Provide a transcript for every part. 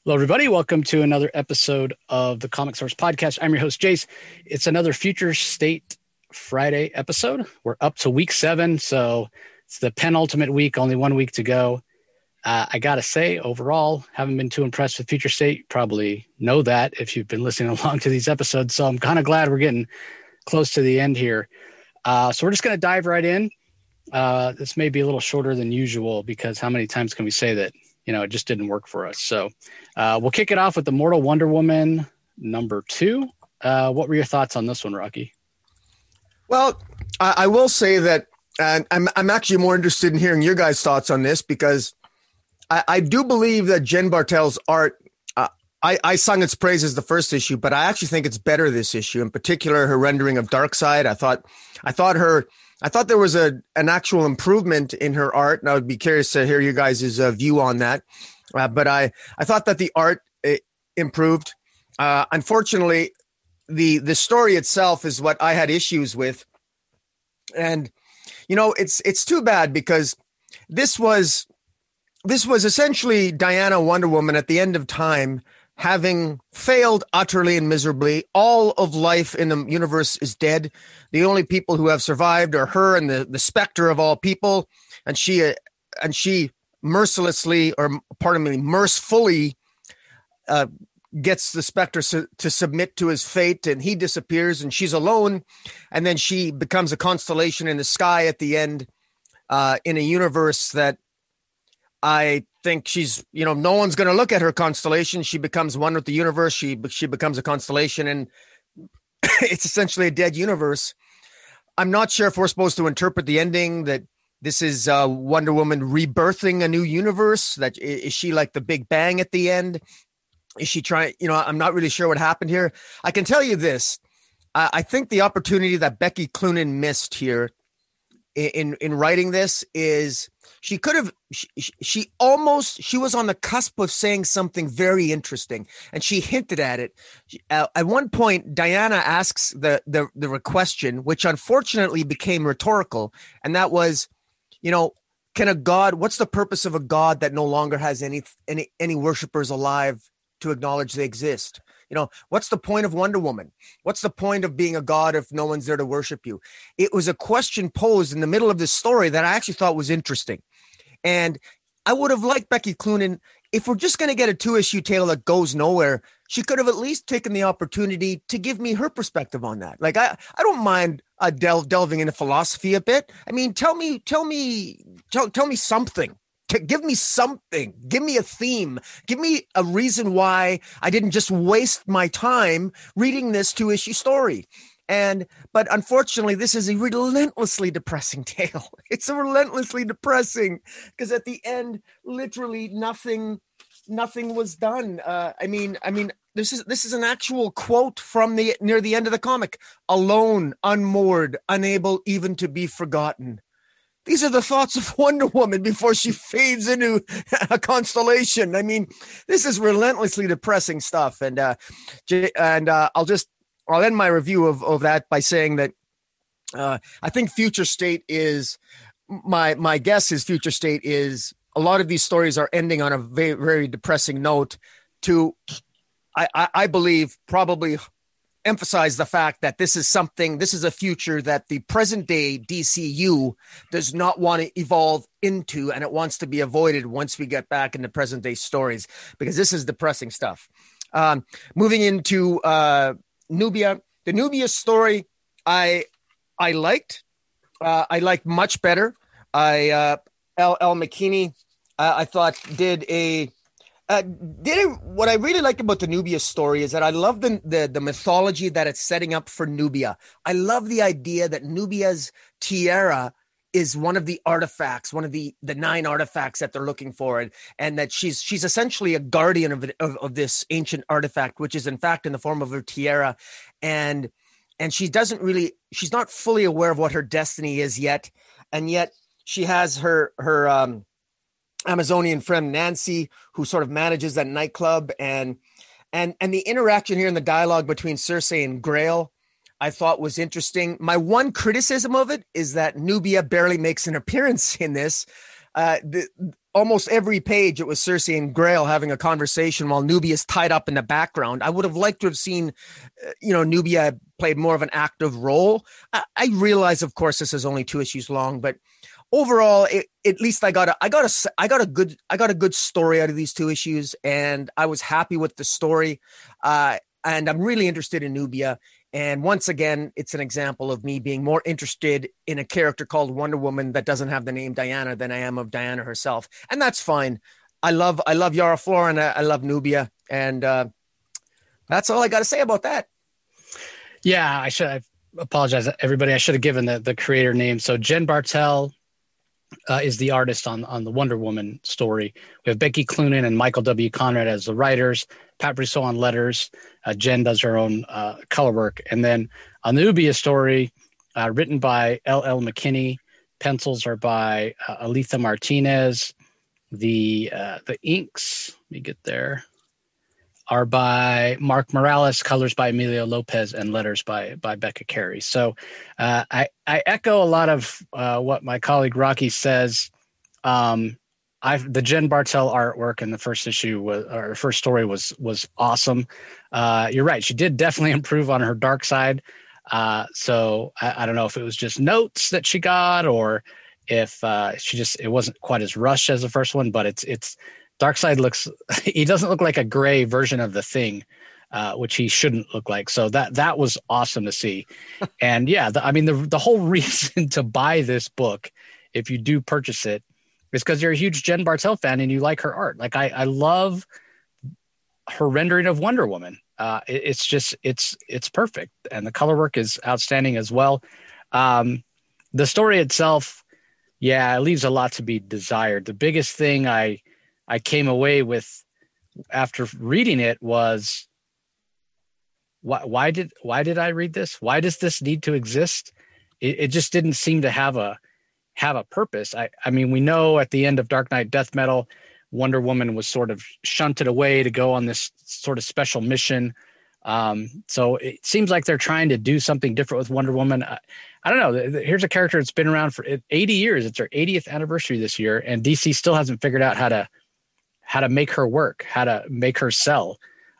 Hello, everybody. Welcome to another episode of the Comic Source Podcast. I'm your host, Jace. It's another Future State Friday episode. We're up to week 7, so it's the penultimate week, only 1 week to go. I got to say, overall, haven't been too impressed with Future State. Probably know that if you've been listening along to these episodes, so I'm kind of glad we're getting close to the end here. So we're just going to dive right in. This may be a little shorter than usual because how many times can we say that? It just didn't work for us. So we'll kick it off with Immortal Wonder Woman #2. What were your thoughts on this one, Rocky? Well, I will say that I'm actually more interested in hearing your guys' thoughts on this because I do believe that Jen Bartel's art, I sung its praises the first issue, but I actually think it's better this issue. In particular, her rendering of Darkseid. I thought there was an actual improvement in her art, and I would be curious to hear you guys' view on that. But I thought that the art improved. Unfortunately, the story itself is what I had issues with. And, it's too bad because this was essentially Diana Wonder Woman at the end of time, having failed utterly and miserably. All of life in the universe is dead. The only people who have survived are her and the Spectre of all people. And she mercilessly, or pardon me, mercifully gets the Spectre to submit to his fate, and he disappears and she's alone. And then she becomes a constellation in the sky at the end, in a universe that I think she's, no one's going to look at her constellation. She becomes one with the universe. She becomes a constellation, and it's essentially a dead universe. I'm not sure if we're supposed to interpret the ending that this is Wonder Woman rebirthing a new universe. That is she like the Big Bang at the end? Is she trying? I'm not really sure what happened here. I can tell you this. I think the opportunity that Becky Cloonan missed here in writing this is she could have, she was on the cusp of saying something very interesting, and she hinted at it. At one point, Diana asks the question, which unfortunately became rhetorical, and that was, can a god, what's the purpose of a god that no longer has any worshipers alive to acknowledge they exist? What's the point of Wonder Woman? What's the point of being a god if no one's there to worship you? It was a question posed in the middle of this story that I actually thought was interesting. And I would have liked Becky Cloonan, if we're just going to get a 2-issue tale that goes nowhere, she could have at least taken the opportunity to give me her perspective on that. Like, I don't mind delving into philosophy a bit. I mean, tell me something. Give me something. Give me a theme. Give me a reason why I didn't just waste my time reading this 2-issue story. But unfortunately, this is a relentlessly depressing tale. It's a relentlessly depressing because at the end, literally nothing was done. I mean, this is an actual quote from near the end of the comic. Alone, unmoored, unable even to be forgotten. These are the thoughts of Wonder Woman before she fades into a constellation. I mean, this is relentlessly depressing stuff. And I'll end my review of that by saying that I think Future State is my guess is Future State is a lot of these stories are ending on a very, very depressing note to, I believe, probably emphasize the fact that this is a future that the present day DCU does not want to evolve into, and it wants to be avoided once we get back into present day stories, because this is depressing stuff. Moving into Nubia, the Nubia story, I liked much better. L. McKinney, I thought what I really liked about the Nubia story is that I love the mythology that it's setting up for Nubia. I love the idea that Nubia's tiara is one of the artifacts, one of the 9 artifacts that they're looking for, and that she's essentially a guardian of this ancient artifact, which is in fact in the form of her tiara, and she's not fully aware of what her destiny is yet, and yet she has her Amazonian friend Nancy, who sort of manages that nightclub, and the interaction here in the dialogue between Cersei and Grail, I thought was interesting. My one criticism of it is that Nubia barely makes an appearance in this. almost every page, it was Cersei and Grail having a conversation while Nubia's tied up in the background. I would have liked to have seen, Nubia played more of an active role. I realize, of course, this is only 2 issues long, but overall, at least I got a good story out of these 2 issues, and I was happy with the story. And I'm really interested in Nubia. And once again, it's an example of me being more interested in a character called Wonder Woman that doesn't have the name Diana than I am of Diana herself. And that's fine. I love Yara Flor, and I love Nubia. And that's all I got to say about that. Yeah, I apologize, everybody. I should have given the creator name. So Jen Bartel is the artist on the Wonder Woman story. We have Becky Cloonan and Michael W. Conrad as the writers, Pat Brousseau on letters. Jen does her own color work. And then on the Nubia story, written by L.L. McKinney, pencils are by Aletha Martinez. The inks, let me get there, are by Mark Morales, colors by Emilio Lopez, and letters by Becca Carey. So I echo a lot of what my colleague Rocky says. The Jen Bartel artwork in the first issue first story was awesome. You're right. She did definitely improve on her dark side. So I don't know if it was just notes that she got, or if it wasn't quite as rushed as the first one, but it's Darkseid he doesn't look like a gray version of the Thing, which he shouldn't look like. So that was awesome to see. And yeah, the whole reason to buy this book, if you do purchase it, is because you're a huge Jen Bartel fan and you like her art. Like I love her rendering of Wonder Woman. It's perfect. And the color work is outstanding as well. The story itself, yeah, it leaves a lot to be desired. The biggest thing I came away with after reading it was, why did I read this? Why does this need to exist? It just didn't seem to have a purpose. I mean, we know at the end of Dark Knight Death Metal, Wonder Woman was sort of shunted away to go on this sort of special mission. So it seems like they're trying to do something different with Wonder Woman. I don't know. Here's a character that's been around for 80 years. It's her 80th anniversary this year, and DC still hasn't figured out how to make her work, how to make her sell.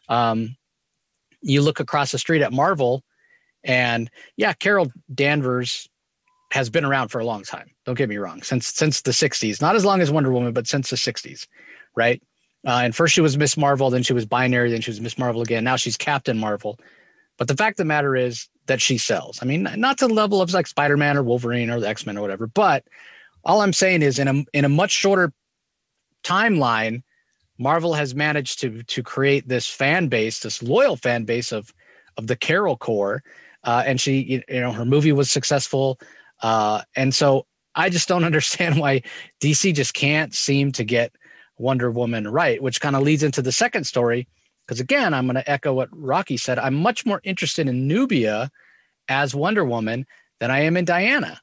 You look across the street at Marvel, and yeah, Carol Danvers has been around for a long time. Don't get me wrong. Since the 60s, not as long as Wonder Woman, but since the 60s, right? And first she was Miss Marvel, then she was Binary, then she was Miss Marvel again. Now she's Captain Marvel. But the fact of the matter is that she sells. I mean, not to the level of like Spider-Man or Wolverine or the X-Men or whatever, but all I'm saying is in a much shorter timeline, Marvel has managed to create this fan base, this loyal fan base of the Carol core. And she, her movie was successful. And so I just don't understand why DC just can't seem to get Wonder Woman right, which kind of leads into the second story. Because again, I'm going to echo what Rocky said. I'm much more interested in Nubia as Wonder Woman than I am in Diana.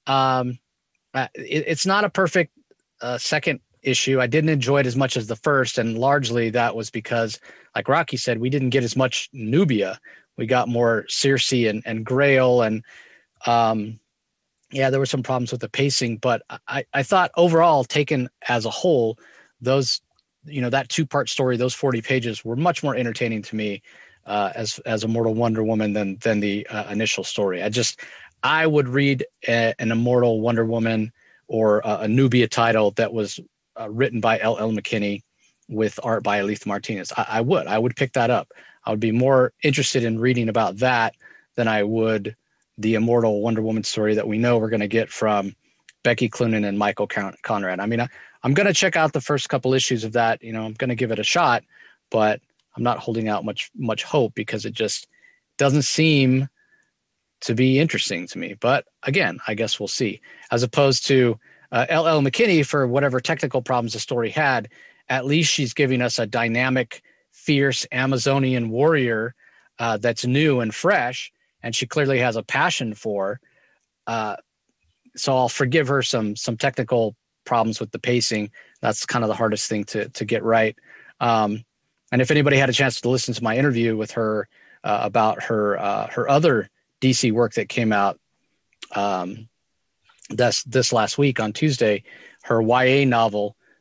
It's not a perfect second issue. I didn't enjoy it as much as the first, and largely that was because, like Rocky said, we didn't get as much Nubia. We got more Circe and Grail, and there were some problems with the pacing. But I thought overall, taken as a whole, those that 2-part story, those 40 pages were much more entertaining to me as Immortal Wonder Woman than the initial story. I would read an Immortal Wonder Woman or a Nubia title that was written by L.L. McKinney with art by Aletha Martinez. I would pick that up. I would be more interested in reading about that than I would the Immortal Wonder Woman story that we know we're going to get from Becky Cloonan and Michael Conrad. I mean, I'm going to check out the first couple issues of that. I'm going to give it a shot, but I'm not holding out much hope because it just doesn't seem to be interesting to me. But again, I guess we'll see. As opposed to L.L. McKinney, for whatever technical problems the story had, at least she's giving us a dynamic, fierce Amazonian warrior that's new and fresh, and she clearly has a passion for. So I'll forgive her some technical problems with the pacing. That's kind of the hardest thing to get right. And if anybody had a chance to listen to my interview with her about her other DC work that came out this last week on Tuesday, her YA novel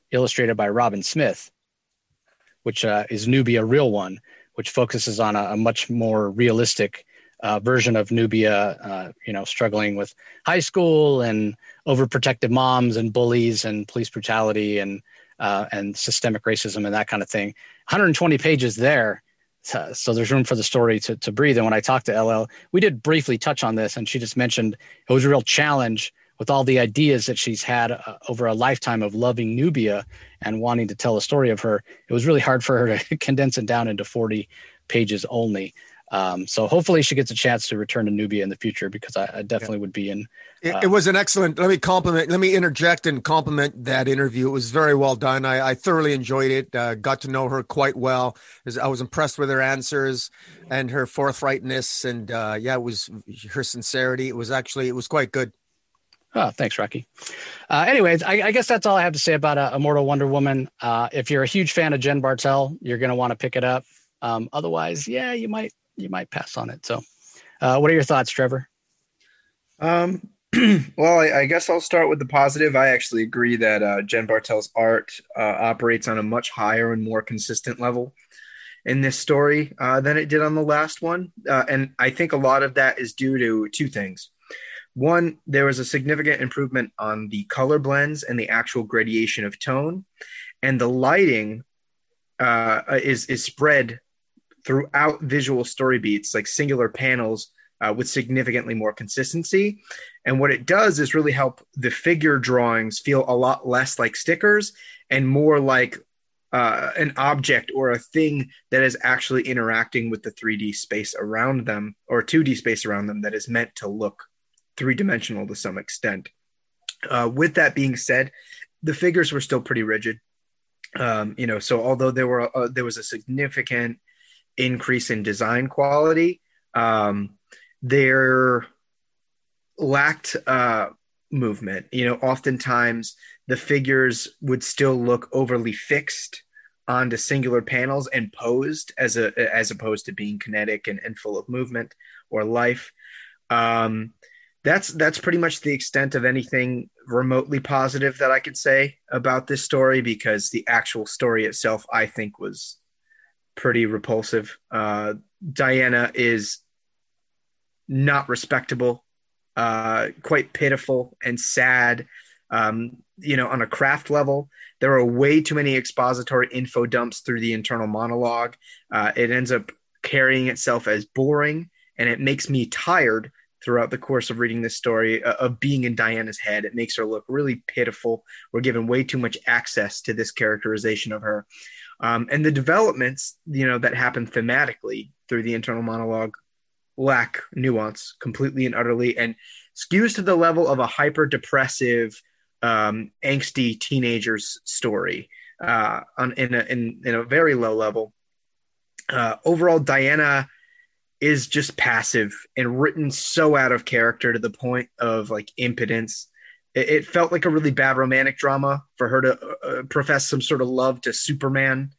illustrated by Robin Smith, which is Nubia Real One, which focuses on a much more realistic version of Nubia, struggling with high school and overprotective moms and bullies and police brutality and systemic racism and that kind of thing. 120 pages there. So there's room for the story to breathe. And when I talked to LL, we did briefly touch on this, and she just mentioned it was a real challenge with all the ideas that she's had over a lifetime of loving Nubia and wanting to tell a story of her. It was really hard for her to condense it down into 40 pages only. So hopefully she gets a chance to return to Nubia in the future, because I definitely would be in. It was an excellent, let me interject and compliment that interview. It was very well done. I thoroughly enjoyed it. Got to know her quite well. I was impressed with her answers and her forthrightness. And it was her sincerity. It was quite good. Oh, thanks, Rocky. Anyways, I guess that's all I have to say about Immortal Wonder Woman. If you're a huge fan of Jen Bartel, you're going to want to pick it up. Otherwise, you might pass on it. So what are your thoughts, Trevor? Well, I guess I'll start with the positive. I actually agree that Jen Bartel's art operates on a much higher and more consistent level in this story than it did on the last one. And I think a lot of that is due to two things. One, there was a significant improvement on the color blends and the actual gradation of tone. And the lighting is spread throughout visual story beats, like singular panels with significantly more consistency. And what it does is really help the figure drawings feel a lot less like stickers and more like an object or a thing that is actually interacting with the 3D space around them, or 2D space around them, that is meant to look three-dimensional to some extent. With that being said, the figures were still pretty rigid. So although there was a significant increase in design quality, there lacked movement. Oftentimes the figures would still look overly fixed onto singular panels and posed as opposed to being kinetic and full of movement or life. That's pretty much the extent of anything remotely positive that I could say about this story, because the actual story itself, I think, was pretty repulsive. Diana is not respectable, quite pitiful and sad. On a craft level, there are way too many expository info dumps through the internal monologue. It ends up carrying itself as boring, and it makes me tired throughout the course of reading this story of being in Diana's head. It makes her look really pitiful. We're given way too much access to this characterization of her. And the developments, that happen thematically through the internal monologue lack nuance completely and utterly, and skews to the level of a hyper-depressive, angsty teenager's story in a very low level. Overall, Diana is just passive and written so out of character to the point of like impotence. It felt like a really bad romantic drama for her to profess some sort of love to Superman.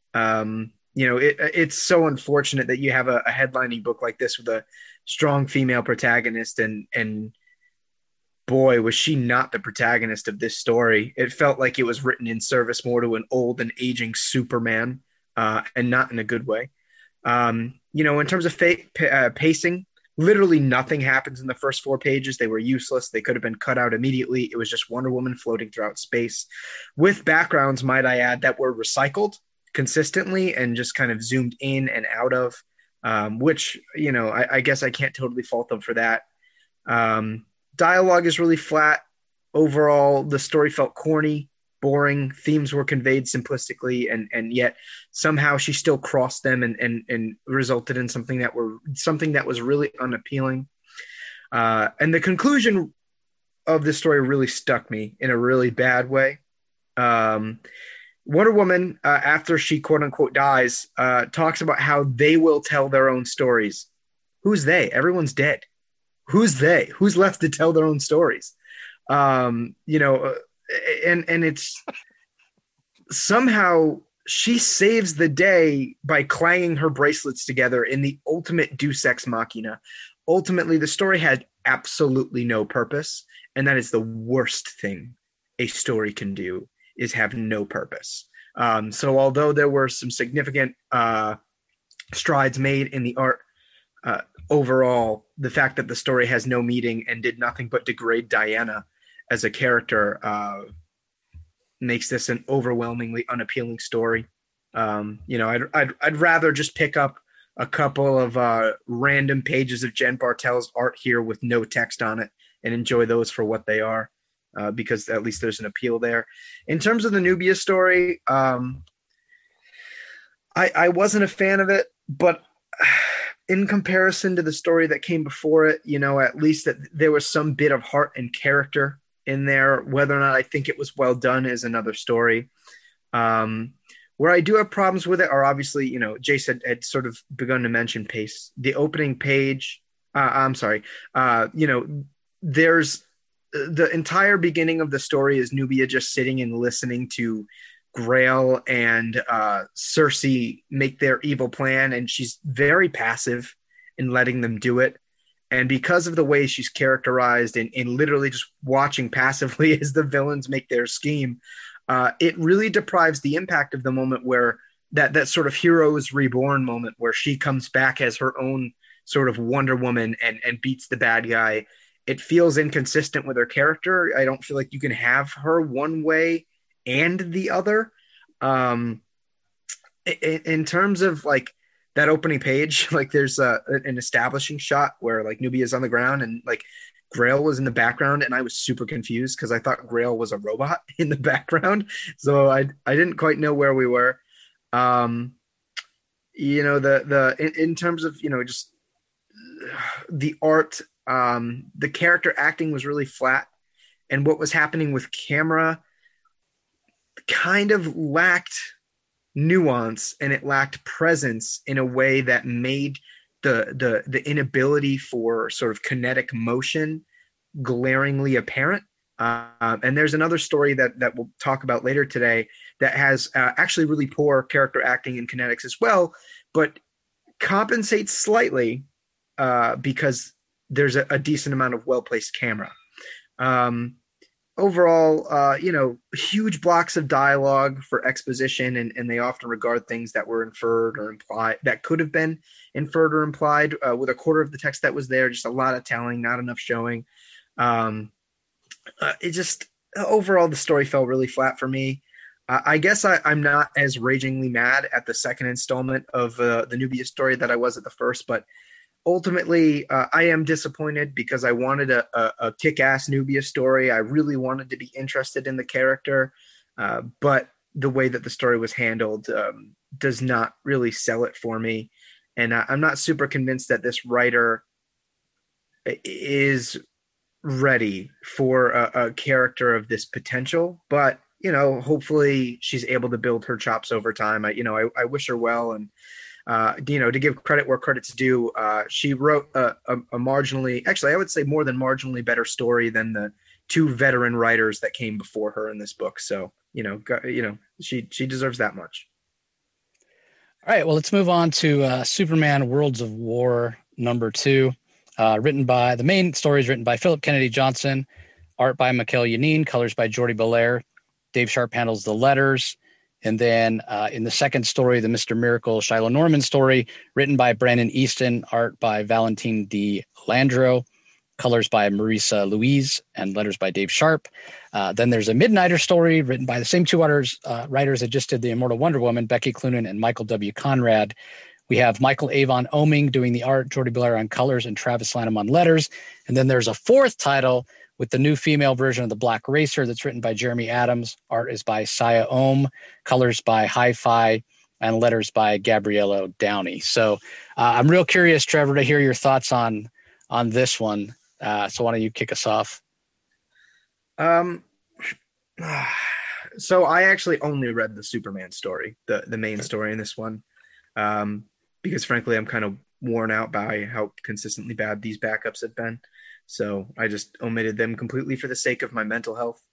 It's so unfortunate that you have a headlining book like this with a strong female protagonist, and boy, was she not the protagonist of this story. It felt like it was written in service more to an old and aging Superman, and not in a good way. In terms of pacing, literally nothing happens in the first 4 pages. They were useless. They could have been cut out immediately. It was just Wonder Woman floating throughout space with backgrounds, might I add, that were recycled consistently and just kind of zoomed in and out of, which, I guess I can't totally fault them for that. Dialogue is really flat. Overall, the story felt corny, boring. Themes were conveyed simplistically, and yet somehow she still crossed them and resulted in something that was really unappealing. And the conclusion of this story really stuck me in a really bad way. Wonder Woman, after she quote unquote dies, talks about how they will tell their own stories. Who's they? Everyone's dead. Who's they? Who's left to tell their own stories? And it's somehow she saves the day by clanging her bracelets together in the ultimate deus ex machina. Ultimately, the story had absolutely no purpose, and that is the worst thing a story can do, is have no purpose. So although there were some significant strides made in the art, overall, the fact that the story has no meaning and did nothing but degrade Diana as a character makes this an overwhelmingly unappealing story. I'd rather just pick up a couple of random pages of Jen Bartel's art here with no text on it and enjoy those for what they are, because at least there's an appeal there. In terms of the Nubia story, I wasn't a fan of it, but in comparison to the story that came before it, at least that there was some bit of heart and character in there. Whether or not I think it was well done is another story. Where I do have problems with it are obviously, Jace had sort of begun to mention pace. The opening page, there's the entire beginning of the story is Nubia just sitting and listening to Grail and Cersei make their evil plan, and she's very passive in letting them do it. And because of the way she's characterized and literally just watching passively as the villains make their scheme, it really deprives the impact of the moment where that sort of hero is reborn moment where she comes back as her own sort of Wonder Woman and beats the bad guy. It feels inconsistent with her character. I don't feel like you can have her one way and the other. In terms of like that opening page, like there's an establishing shot where like Nubia's on the ground and like Grail was in the background, and I was super confused because I thought Grail was a robot in the background. So I didn't quite know where we were. In terms of, just the art, the character acting was really flat, and what was happening with camera kind of lacked nuance, and it lacked presence in a way that made the inability for sort of kinetic motion glaringly apparent. And there's another story that we'll talk about later today that has actually really poor character acting and kinetics as well, but compensates slightly because there's a decent amount of well-placed camera. Overall, huge blocks of dialogue for exposition, and they often regard things that were inferred or implied, that could have been inferred or implied, with a quarter of the text that was there, just a lot of telling, not enough showing. Overall, the story fell really flat for me. I guess I'm not as ragingly mad at the second installment of the Nubia story that I was at the first, but ultimately, I am disappointed because I wanted a kick-ass Nubia story. I really wanted to be interested in the character, but the way that the story was handled does not really sell it for me. And I'm not super convinced that this writer is ready for a character of this potential. But, hopefully she's able to build her chops over time. I wish her well. And to give credit where credit's due, she wrote a marginally, actually, I would say more than marginally better story than the two veteran writers that came before her in this book. So, she deserves that much. All right, well, let's move on to Superman Worlds of War #2, the main story is written by Philip Kennedy Johnson, art by Mikel Janín, colors by Jordi Belair. Dave Sharp handles the letters. And then in the second story, the Mr. Miracle Shiloh Norman story, written by Brandon Easton, art by Valentin de Landro, colors by Marisa Louise, and letters by Dave Sharp. Then there's a Midnighter story written by the same two writers that just did The Immortal Wonder Woman, Becky Cloonan and Michael W. Conrad. We have Michael Avon Oeming doing the art, Jordi Belair on colors, and Travis Lanham on letters. And then there's a fourth title with the new female version of The Black Racer that's written by Jeremy Adams. Art is by Saya Ohm, colors by Hi-Fi, and letters by Gabriello Downey. So I'm real curious, Trevor, to hear your thoughts on this one. So why don't you kick us off? So I actually only read the Superman story, the main story in this one, because frankly, I'm kind of worn out by how consistently bad these backups have been. So I just omitted them completely for the sake of my mental health.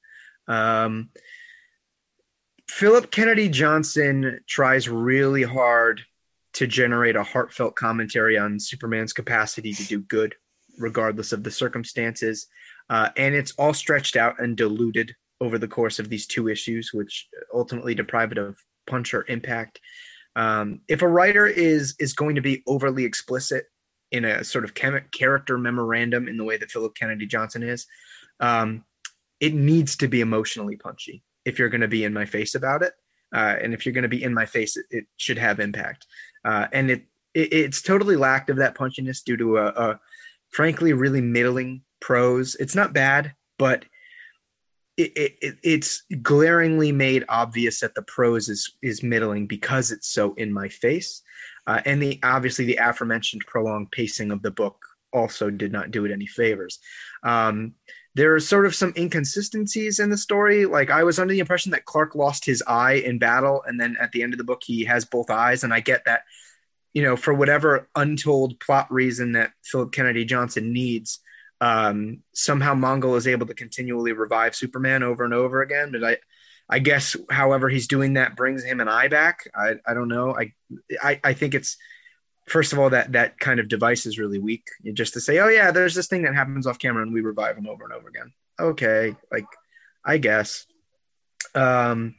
Philip Kennedy Johnson tries really hard to generate a heartfelt commentary on Superman's capacity to do good, regardless of the circumstances. And it's all stretched out and diluted over the course of these 2 issues, which ultimately deprive it of punch or impact. If a writer is going to be overly explicit in a sort of character memorandum in the way that Philip Kennedy Johnson is, it needs to be emotionally punchy if you're going to be in my face about it. And if you're going to be in my face, it should have impact. And it's totally lacked of that punchiness due to a frankly really middling prose. It's not bad, but it's glaringly made obvious that the prose is middling because it's so in my face. And obviously the aforementioned prolonged pacing of the book also did not do it any favors. There are sort of some inconsistencies in the story. Like, I was under the impression that Clark lost his eye in battle, and then at the end of the book, he has both eyes. And I get that, for whatever untold plot reason that Philip Kennedy Johnson needs, somehow Mongol is able to continually revive Superman over and over again. But I guess however he's doing that brings him an eye back. I don't know. I think it's, first of all, that kind of device is really weak. Just to say, oh yeah, there's this thing that happens off camera and we revive him over and over again. Okay, I guess. Where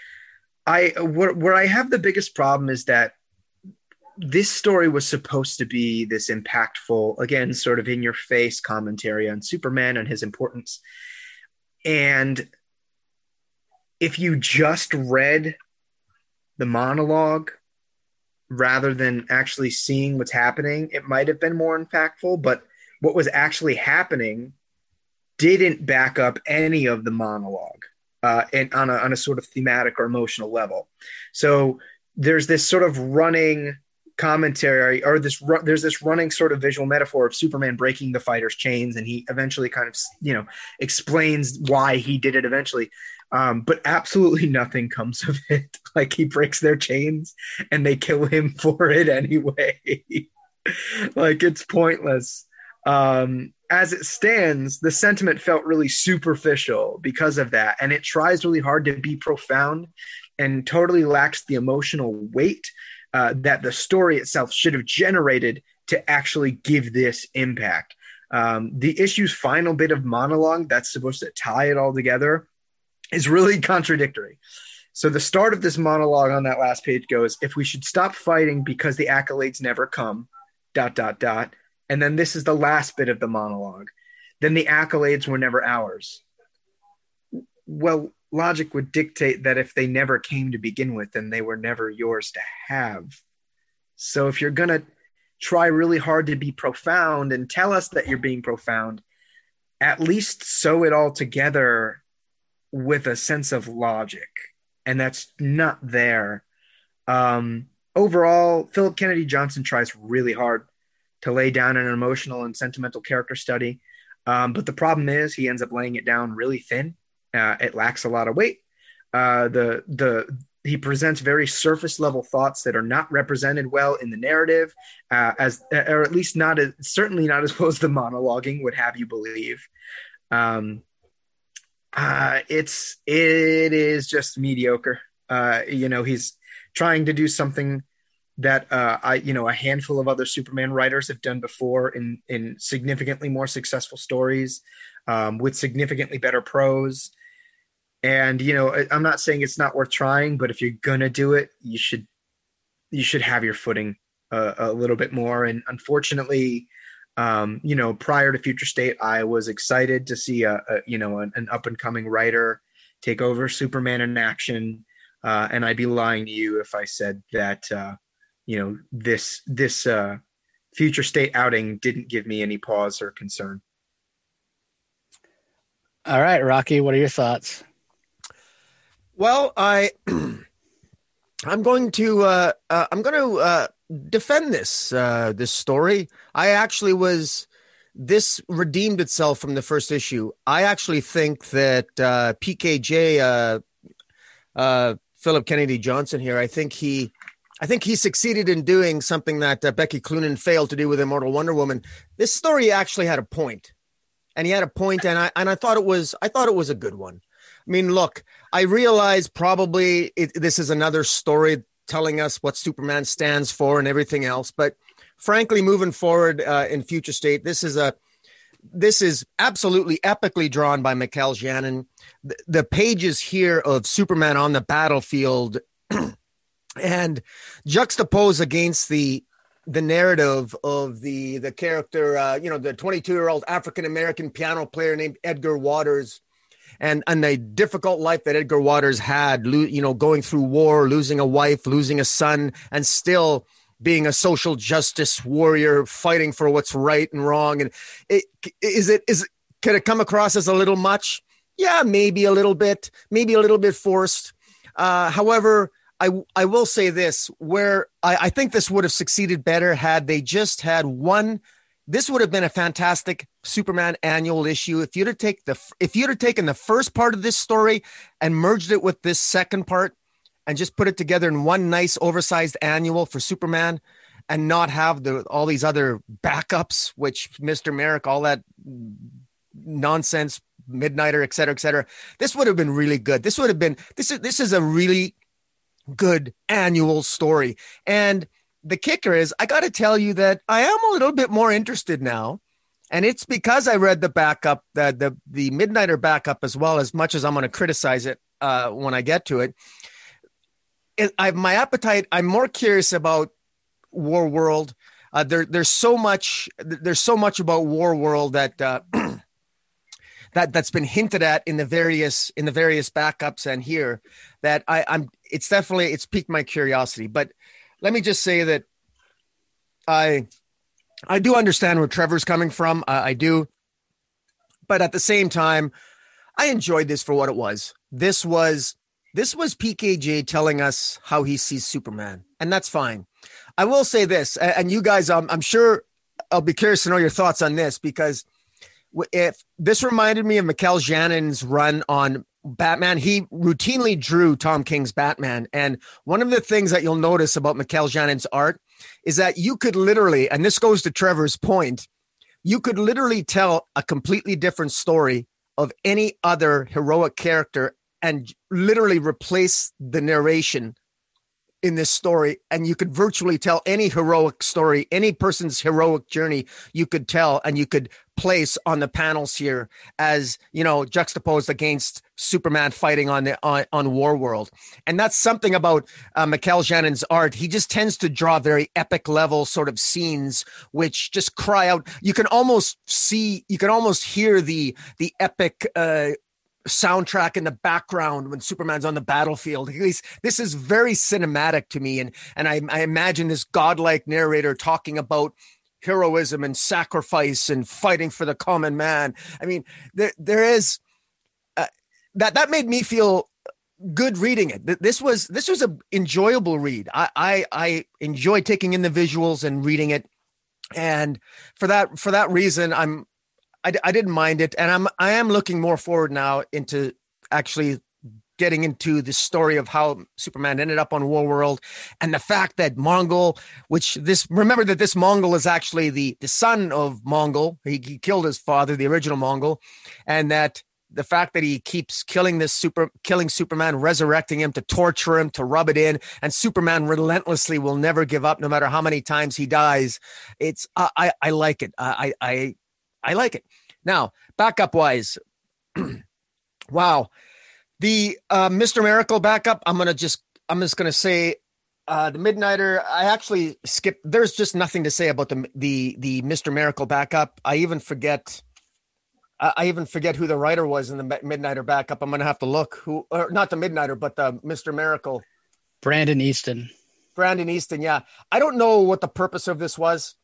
I have the biggest problem is that this story was supposed to be this impactful, again, sort of in your face commentary on Superman and his importance. And if you just read the monologue rather than actually seeing what's happening, it might have been more impactful, but what was actually happening didn't back up any of the monologue and on a sort of thematic or emotional level. So there's this sort of running commentary, or there's this running sort of visual metaphor of Superman breaking the fighter's chains, and he eventually kind of, explains why he did it eventually. But absolutely nothing comes of it. Like, he breaks their chains and they kill him for it anyway. Like, it's pointless. As it stands, the sentiment felt really superficial because of that. And it tries really hard to be profound and totally lacks the emotional weight that the story itself should have generated to actually give this impact. The issue's final bit of monologue that's supposed to tie it all together is really contradictory. So the start of this monologue on that last page goes, if we should stop fighting because the accolades never come, ... And then this is the last bit of the monologue. Then the accolades were never ours. Well, logic would dictate that if they never came to begin with, then they were never yours to have. So if you're going to try really hard to be profound and tell us that you're being profound, at least sew it all together with a sense of logic. And that's not there. Overall, Philip Kennedy Johnson tries really hard to lay down an emotional and sentimental character study. But the problem is he ends up laying it down really thin. It lacks a lot of weight. He presents very surface level thoughts that are not represented well in the narrative, or at least certainly not as well as the monologuing would have you believe. It is just mediocre. He's trying to do something that a handful of other Superman writers have done before in significantly more successful stories, with significantly better prose. And, I'm not saying it's not worth trying, but if you're going to do it, you should have your footing a little bit more. And unfortunately, prior to Future State, I was excited to see an up and coming writer take over Superman in action. And I'd be lying to you if I said that, this Future State outing didn't give me any pause or concern. All right, Rocky, what are your thoughts? Well, I'm going to defend this story. This redeemed itself from the first issue. I actually think that PKJ, Philip Kennedy Johnson here, I think he succeeded in doing something that Becky Cloonan failed to do with Immortal Wonder Woman. This story actually had a point, and he had a point, and I thought it was a good one. I mean, look, I realize probably this is another story telling us what Superman stands for and everything else. But frankly, moving forward in Future State, this is this is absolutely epically drawn by Mikel Janin. The pages here of Superman on the battlefield and juxtaposed against the narrative of the character, the 22-year-old African-American piano player named Edgar Waters, and the difficult life that Edgar Waters had, going through war, losing a wife, losing a son, and still being a social justice warrior, fighting for what's right and wrong. And could it come across as a little much? Yeah, maybe a little bit forced. However, I will say this, where I think this would have succeeded better had they just had one. This would have been a fantastic Superman annual issue if you'd have taken the first part of this story and merged it with this second part and just put it together in one nice oversized annual for Superman, and not have all these other backups, which Mr. Merrick, all that nonsense, Midnighter, et cetera, et cetera. This would have been really good. This is a really good annual story. And the kicker is, I got to tell you that I am a little bit more interested now. And it's because I read the backup, the Midnighter backup, as well, as much as I'm going to criticize it when I get to it. My appetite, I'm more curious about War World. There's so much about War World that that's been hinted at in the various backups and here, that it's piqued my curiosity. But let me just say that I do understand where Trevor's coming from. I do, but at the same time, I enjoyed this for what it was. This was PKJ telling us how he sees Superman, and that's fine. I will say this, and you guys, I'm sure I'll be curious to know your thoughts on this, because if this reminded me of Mikel Janin's run on Batman. He routinely drew Tom King's Batman. And one of the things that you'll notice about Mikel Janin's art is that you could literally, and this goes to Trevor's point, you could literally tell a completely different story of any other heroic character and literally replace the narration in this story, and you could virtually tell any heroic story, any person's heroic journey you could tell, and you could place on the panels here as, juxtaposed against Superman fighting on War World. And that's something about Mikel Janin's art. He just tends to draw very epic level sort of scenes, which just cry out. You can almost hear the epic soundtrack in the background when Superman's on the battlefield. This is very cinematic to me, and I imagine this godlike narrator talking about heroism and sacrifice and fighting for the common man. I mean, there is that made me feel good reading it. This was an enjoyable read. I enjoyed taking in the visuals and reading it, and for that reason, I didn't mind it, and I am looking more forward now into actually getting into the story of how Superman ended up on War World, and the fact that Mongul, remember that this Mongul is actually the son of Mongul. He killed his father, the original Mongul, and that the fact that he keeps killing Superman, resurrecting him to torture him, to rub it in, and Superman relentlessly will never give up no matter how many times he dies. I like it. I like it. Now, backup wise, wow. The Mr. Miracle backup, I'm just going to say the Midnighter, I actually skipped. There's just nothing to say about the Mr. Miracle backup. I even forget who the writer was in the Midnighter backup. I'm going to have to look not the Midnighter, but the Mr. Miracle. Brandon Easton. Yeah. I don't know what the purpose of this was.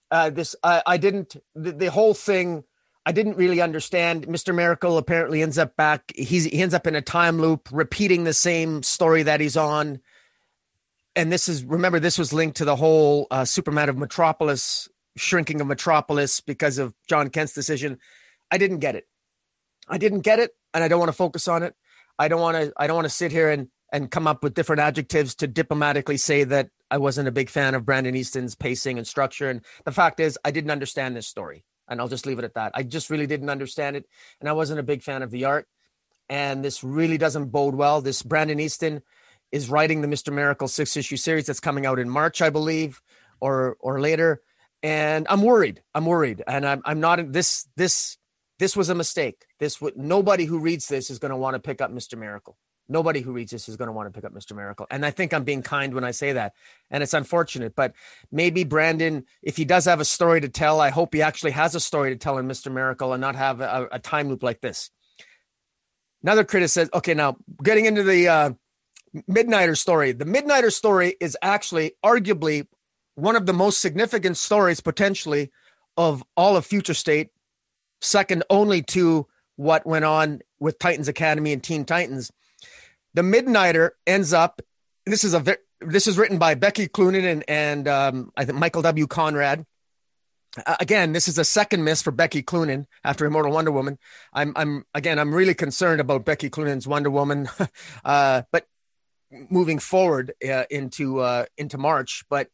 The whole thing, I didn't really understand. Mr. Miracle apparently ends up back. He ends up in a time loop, repeating the same story that he's on. And this was linked to the whole Superman of Metropolis, shrinking of Metropolis because of John Kent's decision. I didn't get it. And I don't want to focus on it. I don't want to sit here and come up with different adjectives to diplomatically say that I wasn't a big fan of Brandon Easton's pacing and structure. And the fact is, I didn't understand this story. And I'll just leave it at that. I just really didn't understand it. And I wasn't a big fan of the art. And this really doesn't bode well. This Brandon Easton is writing the Mr. Miracle 6-issue series that's coming out in March, I believe, or later. And I'm worried. And I'm not, this was a mistake. Nobody who reads this is going to want to pick up Mr. Miracle. Nobody who reads this is going to want to pick up Mr. Miracle. And I think I'm being kind when I say that. And it's unfortunate, but maybe Brandon, if he does have a story to tell, I hope he actually has a story to tell in Mr. Miracle and not have a time loop like this. Another critic says, okay, now getting into the Midnighter story. The Midnighter story is actually arguably one of the most significant stories potentially of all of Future State, second only to what went on with Titans Academy and Teen Titans. The Midnighter ends up, this is written by Becky Cloonan and I think Michael W. Conrad. Again, this is a second miss for Becky Cloonan after Immortal Wonder Woman. I'm really concerned about Becky Cloonan's Wonder Woman, but moving forward into March. But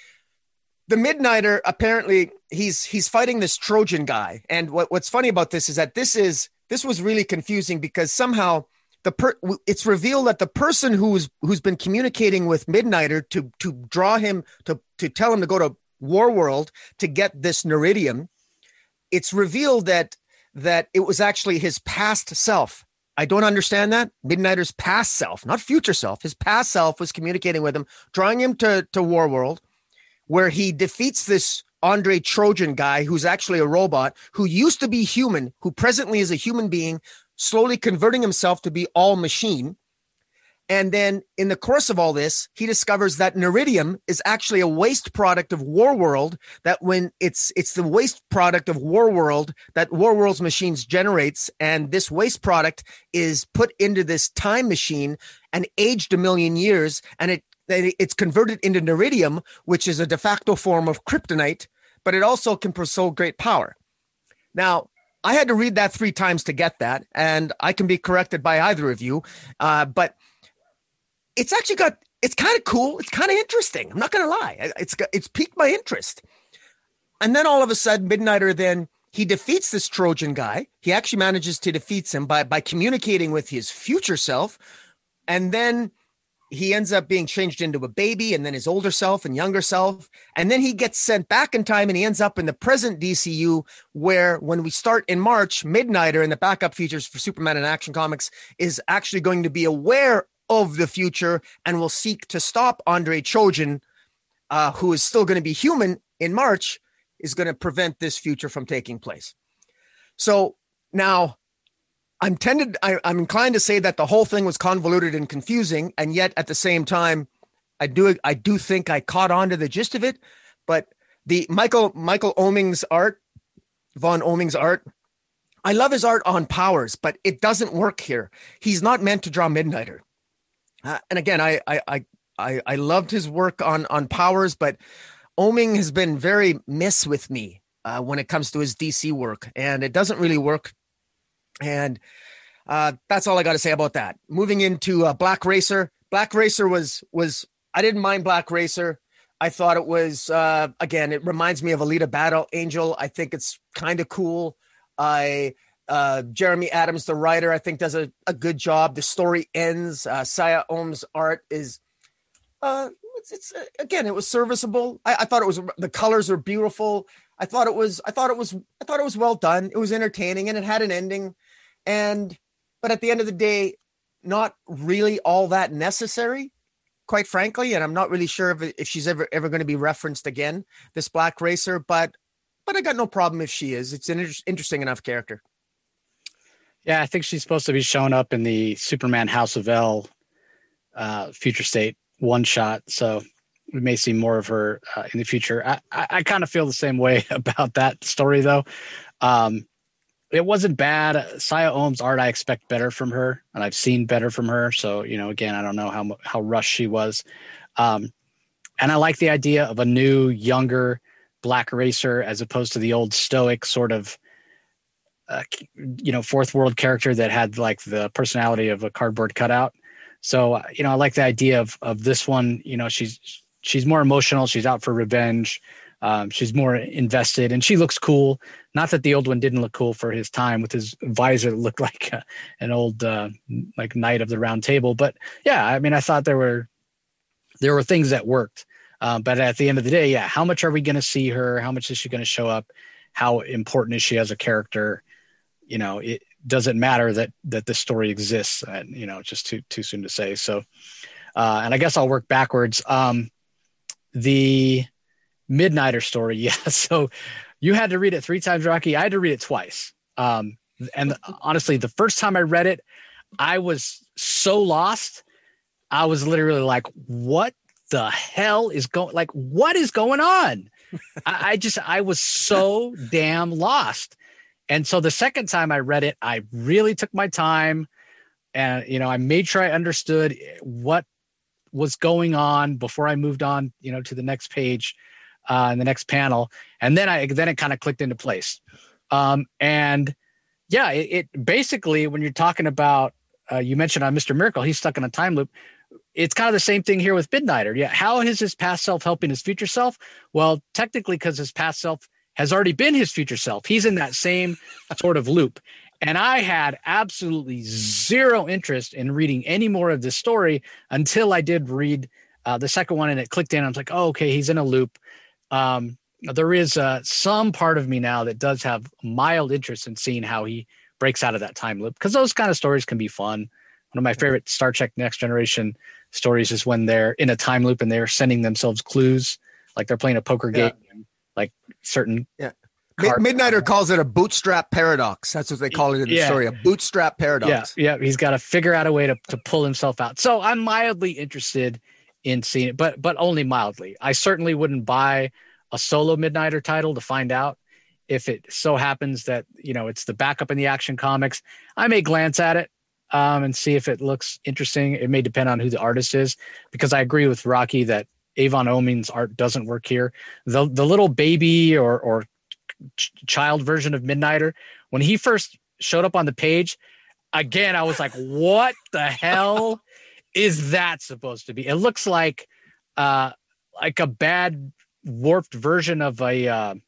the Midnighter, apparently he's fighting this Trojan guy. And what's funny about this is that this was really confusing because somehow it's revealed that the person who's been communicating with Midnighter to draw him to tell him to go to Warworld to get this Neridium, it's revealed that it was actually his past self. I don't understand that. Midnighter's past self, not future self. His past self was communicating with him, drawing him to Warworld, where he defeats this Andre Trojan guy who's actually a robot, who used to be human, who presently is a human being, slowly converting himself to be all machine. And then in the course of all this, he discovers that Neridium is actually a waste product of Warworld, that when it's the waste product of Warworld that Warworld's machines generates. And this waste product is put into this time machine and aged 1 million years. And it's converted into Neridium, which is a de facto form of kryptonite, but it also can possess great power. Now, I had to read that 3 times to get that, and I can be corrected by either of you. But it's actually it's kind of cool. It's kind of interesting. I'm not going to lie. It's piqued my interest. And then all of a sudden, Midnighter, then he defeats this Trojan guy. He actually manages to defeat him by communicating with his future self. And then he ends up being changed into a baby, and then his older self and younger self. And then he gets sent back in time, and he ends up in the present DCU, where when we start in March, Midnighter in the backup features for Superman and Action Comics is actually going to be aware of the future and will seek to stop Andre Trojan, who is still going to be human in March, is going to prevent this future from taking place. So now I'm inclined to say that the whole thing was convoluted and confusing, and yet at the same time, I do think I caught on to the gist of it. But the Michael Oeming's art, Von Oeming's art, I love his art on Powers, but it doesn't work here. He's not meant to draw Midnighter. And again, I loved his work on Powers, but Oeming has been very miss with me when it comes to his DC work, and it doesn't really work. And that's all I got to say about that. Moving into Black Racer. Black Racer was I didn't mind Black Racer. I thought it was, again, it reminds me of Alita Battle Angel. I think it's kind of cool. Jeremy Adams, the writer, I think does a good job. The story ends. Saya Ohm's art is, again, it was serviceable. I thought it was, the colors are beautiful. I thought it was well done. It was entertaining, and it had an ending. But at the end of the day, not really all that necessary, quite frankly. And I'm not really sure if she's ever going to be referenced again, this Black Racer, but I got no problem if she is. It's an interesting enough character. Yeah, I think she's supposed to be showing up in the Superman House of L Future State one shot. So we may see more of her in the future. I kind of feel the same way about that story, though. It wasn't bad. Saya Ohm's art, I expect better from her, and I've seen better from her. So, again, I don't know how rushed she was. And I like the idea of a new, younger Black Racer as opposed to the old stoic sort of, fourth world character that had like the personality of a cardboard cutout. So, I like the idea of this one. She's more emotional. She's out for revenge. She's more invested, and she looks cool. Not that the old one didn't look cool for his time with his visor that looked like an old like Knight of the Round Table. But yeah, I mean, I thought there were things that worked. But at the end of the day, how much are we going to see her? How much is she going to show up? How important is she as a character? It doesn't matter that this story exists. And, it's just too soon to say. So, and I guess I'll work backwards. The Midnighter story. Yeah. So you had to read it 3 times, Rocky. I had to read it twice. And honestly, the first time I read it, I was so lost. I was literally like, what the hell is what is going on? I was so damn lost. And so the second time I read it, I really took my time and, I made sure I understood what was going on before I moved on, to the next page, and the next panel. And then it kind of clicked into place. And yeah, it basically, when you're talking about, you mentioned on Mr. Miracle, he's stuck in a time loop. It's kind of the same thing here with Midnighter. Yeah. How is his past self helping his future self? Well, technically, because his past self has already been his future self. He's in that same sort of loop. And I had absolutely zero interest in reading any more of this story until I did read the second one and it clicked in. I was like, oh, okay, he's in a loop. There is some part of me now that does have mild interest in seeing how he breaks out of that time loop, because those kind of stories can be fun. One of my favorite Star Trek Next Generation stories is when they're in a time loop and they're sending themselves clues, like they're playing a poker game, like certain. Yeah. Midnighter calls it a bootstrap paradox. That's what they call it in the story, a bootstrap paradox. Yeah. He's got to figure out a way to pull himself out. So I'm mildly interested in seeing it, but only mildly. I certainly wouldn't buy a solo Midnighter title to find out. If it so happens that, it's the backup in the Action Comics, I may glance at it and see if it looks interesting. It may depend on who the artist is, because I agree with Rocky that Avon Oeming's art doesn't work here. The little baby or child version of Midnighter, when he first showed up on the page, again, I was like, what the hell is that supposed to be? It looks like a bad warped version of a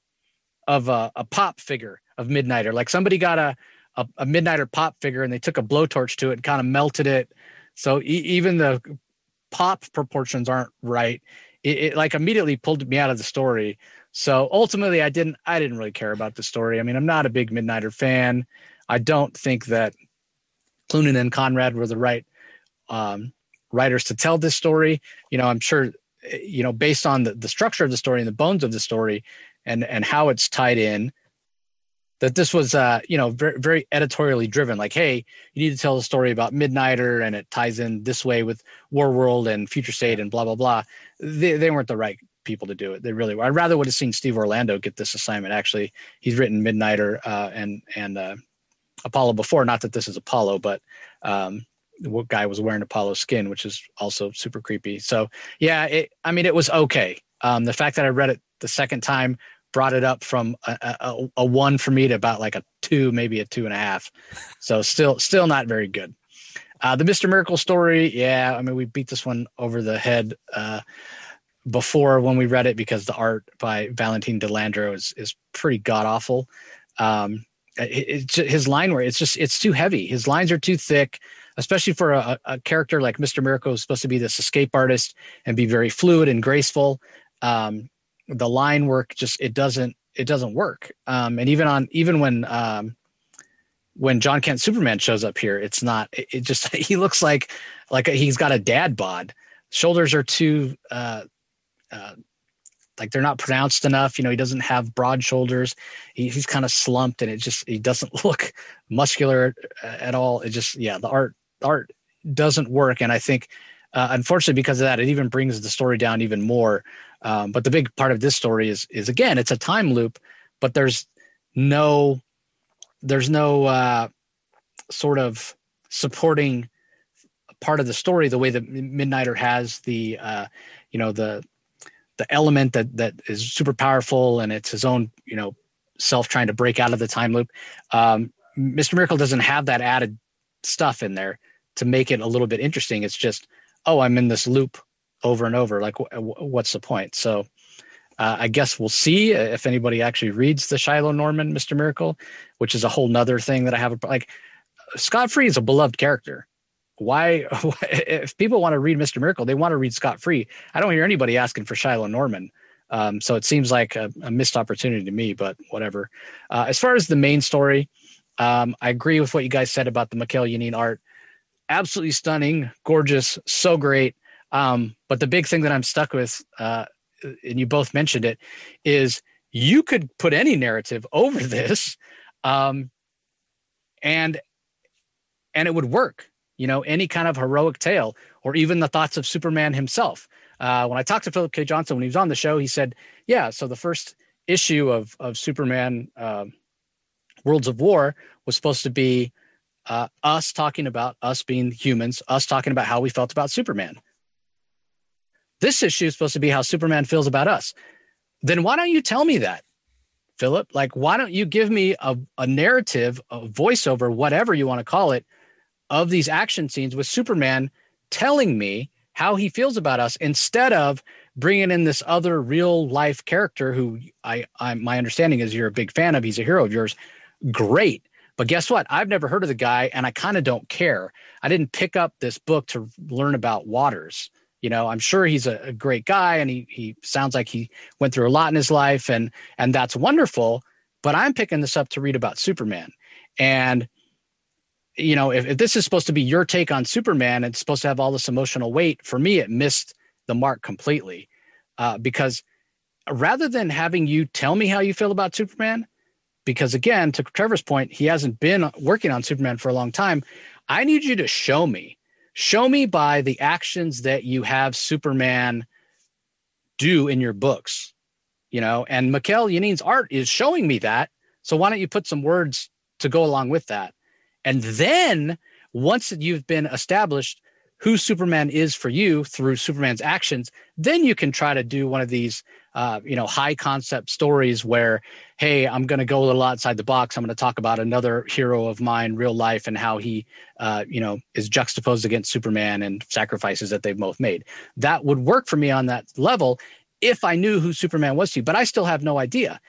pop figure of Midnighter. Like somebody got a Midnighter pop figure and they took a blowtorch to it and kind of melted it. So even the pop proportions aren't right. It like immediately pulled me out of the story. So ultimately I didn't really care about the story. I mean, I'm not a big Midnighter fan. I don't think that Cloonan and Conrad were the right writers to tell this story. I'm sure, based on the structure of the story and the bones of the story and how it's tied in, that this was, very, very editorially driven. Like, hey, you need to tell a story about Midnighter and it ties in this way with Warworld and Future State and blah, blah, blah. They weren't the right people to do it. They really were. I rather would have seen Steve Orlando get this assignment. Actually, he's written Midnighter and Apollo before. Not that this is Apollo, but the guy was wearing Apollo skin, which is also super creepy. So yeah, it was okay. The fact that I read it the second time brought it up from a 1 for me to about like a 2, maybe a 2.5. So still not very good. The Mr. Miracle story. Yeah. We beat this one over the head before when we read it, because the art by Valentin Delandro is pretty god awful. His line where it's too heavy. His lines are too thick, especially for a character like Mr. Miracle, who's supposed to be this escape artist and be very fluid and graceful. The line work it doesn't work. And even when John Kent Superman shows up here, it's not. It just he looks like he's got a dad bod. Shoulders are too like they're not pronounced enough. He doesn't have broad shoulders. He's kind of slumped, and he doesn't look muscular at all. It just the art doesn't work, and I think unfortunately because of that, it even brings the story down even more. But the big part of this story is again, it's a time loop, but there's no sort of supporting part of the story the way that Midnighter has the element that is super powerful, and it's his own self trying to break out of the time loop. Mr. Miracle doesn't have that added stuff in there to make it a little bit interesting. It's just, oh, I'm in this loop over and over. Like, what's the point? So I guess we'll see if anybody actually reads the Shiloh Norman Mr. Miracle, which is a whole nother thing that I have. Like, Scott Free is a beloved character. why if people want to read Mr. Miracle, they want to read Scott Free. I don't hear anybody asking for Shiloh Norman. So it seems like a missed opportunity to me, but whatever. As far as the main story, I agree with what you guys said about the Mikhail Yanin art. Absolutely stunning, gorgeous, so great. But the big thing that I'm stuck with, and you both mentioned it, is you could put any narrative over this, and it would work. You know, any kind of heroic tale, or even the thoughts of Superman himself. When I talked to Philip K. Johnson when he was on the show, he said, yeah, so the first issue of Superman Worlds of War was supposed to be us talking about us being humans, us talking about how we felt about Superman. This issue is supposed to be how Superman feels about us. Then why don't you tell me that, Philip? Like, why don't you give me a narrative, a voiceover, whatever you want to call it, of these action scenes with Superman telling me how he feels about us, instead of bringing in this other real life character who my understanding is you're a big fan of. He's a hero of yours. Great. But guess what? I've never heard of the guy, and I kind of don't care. I didn't pick up this book to learn about Waters. You know, I'm sure he's a great guy, and he sounds like he went through a lot in his life, and that's wonderful. But I'm picking this up to read about Superman. And you know, if this is supposed to be your take on Superman, it's supposed to have all this emotional weight. For me, it missed the mark completely, because rather than having you tell me how you feel about Superman, because again, to Trevor's point, he hasn't been working on Superman for a long time. I need you to show me by the actions that you have Superman do in your books, you know, and Mikhail Yanin's art is showing me that. So why don't you put some words to go along with that? And then once you've been established who Superman is for you through Superman's actions, then you can try to do one of these, high concept stories where, hey, I'm going to go a little outside the box. I'm going to talk about another hero of mine, real life, and how he, is juxtaposed against Superman and sacrifices that they've both made. That would work for me on that level if I knew who Superman was to you, but I still have no idea.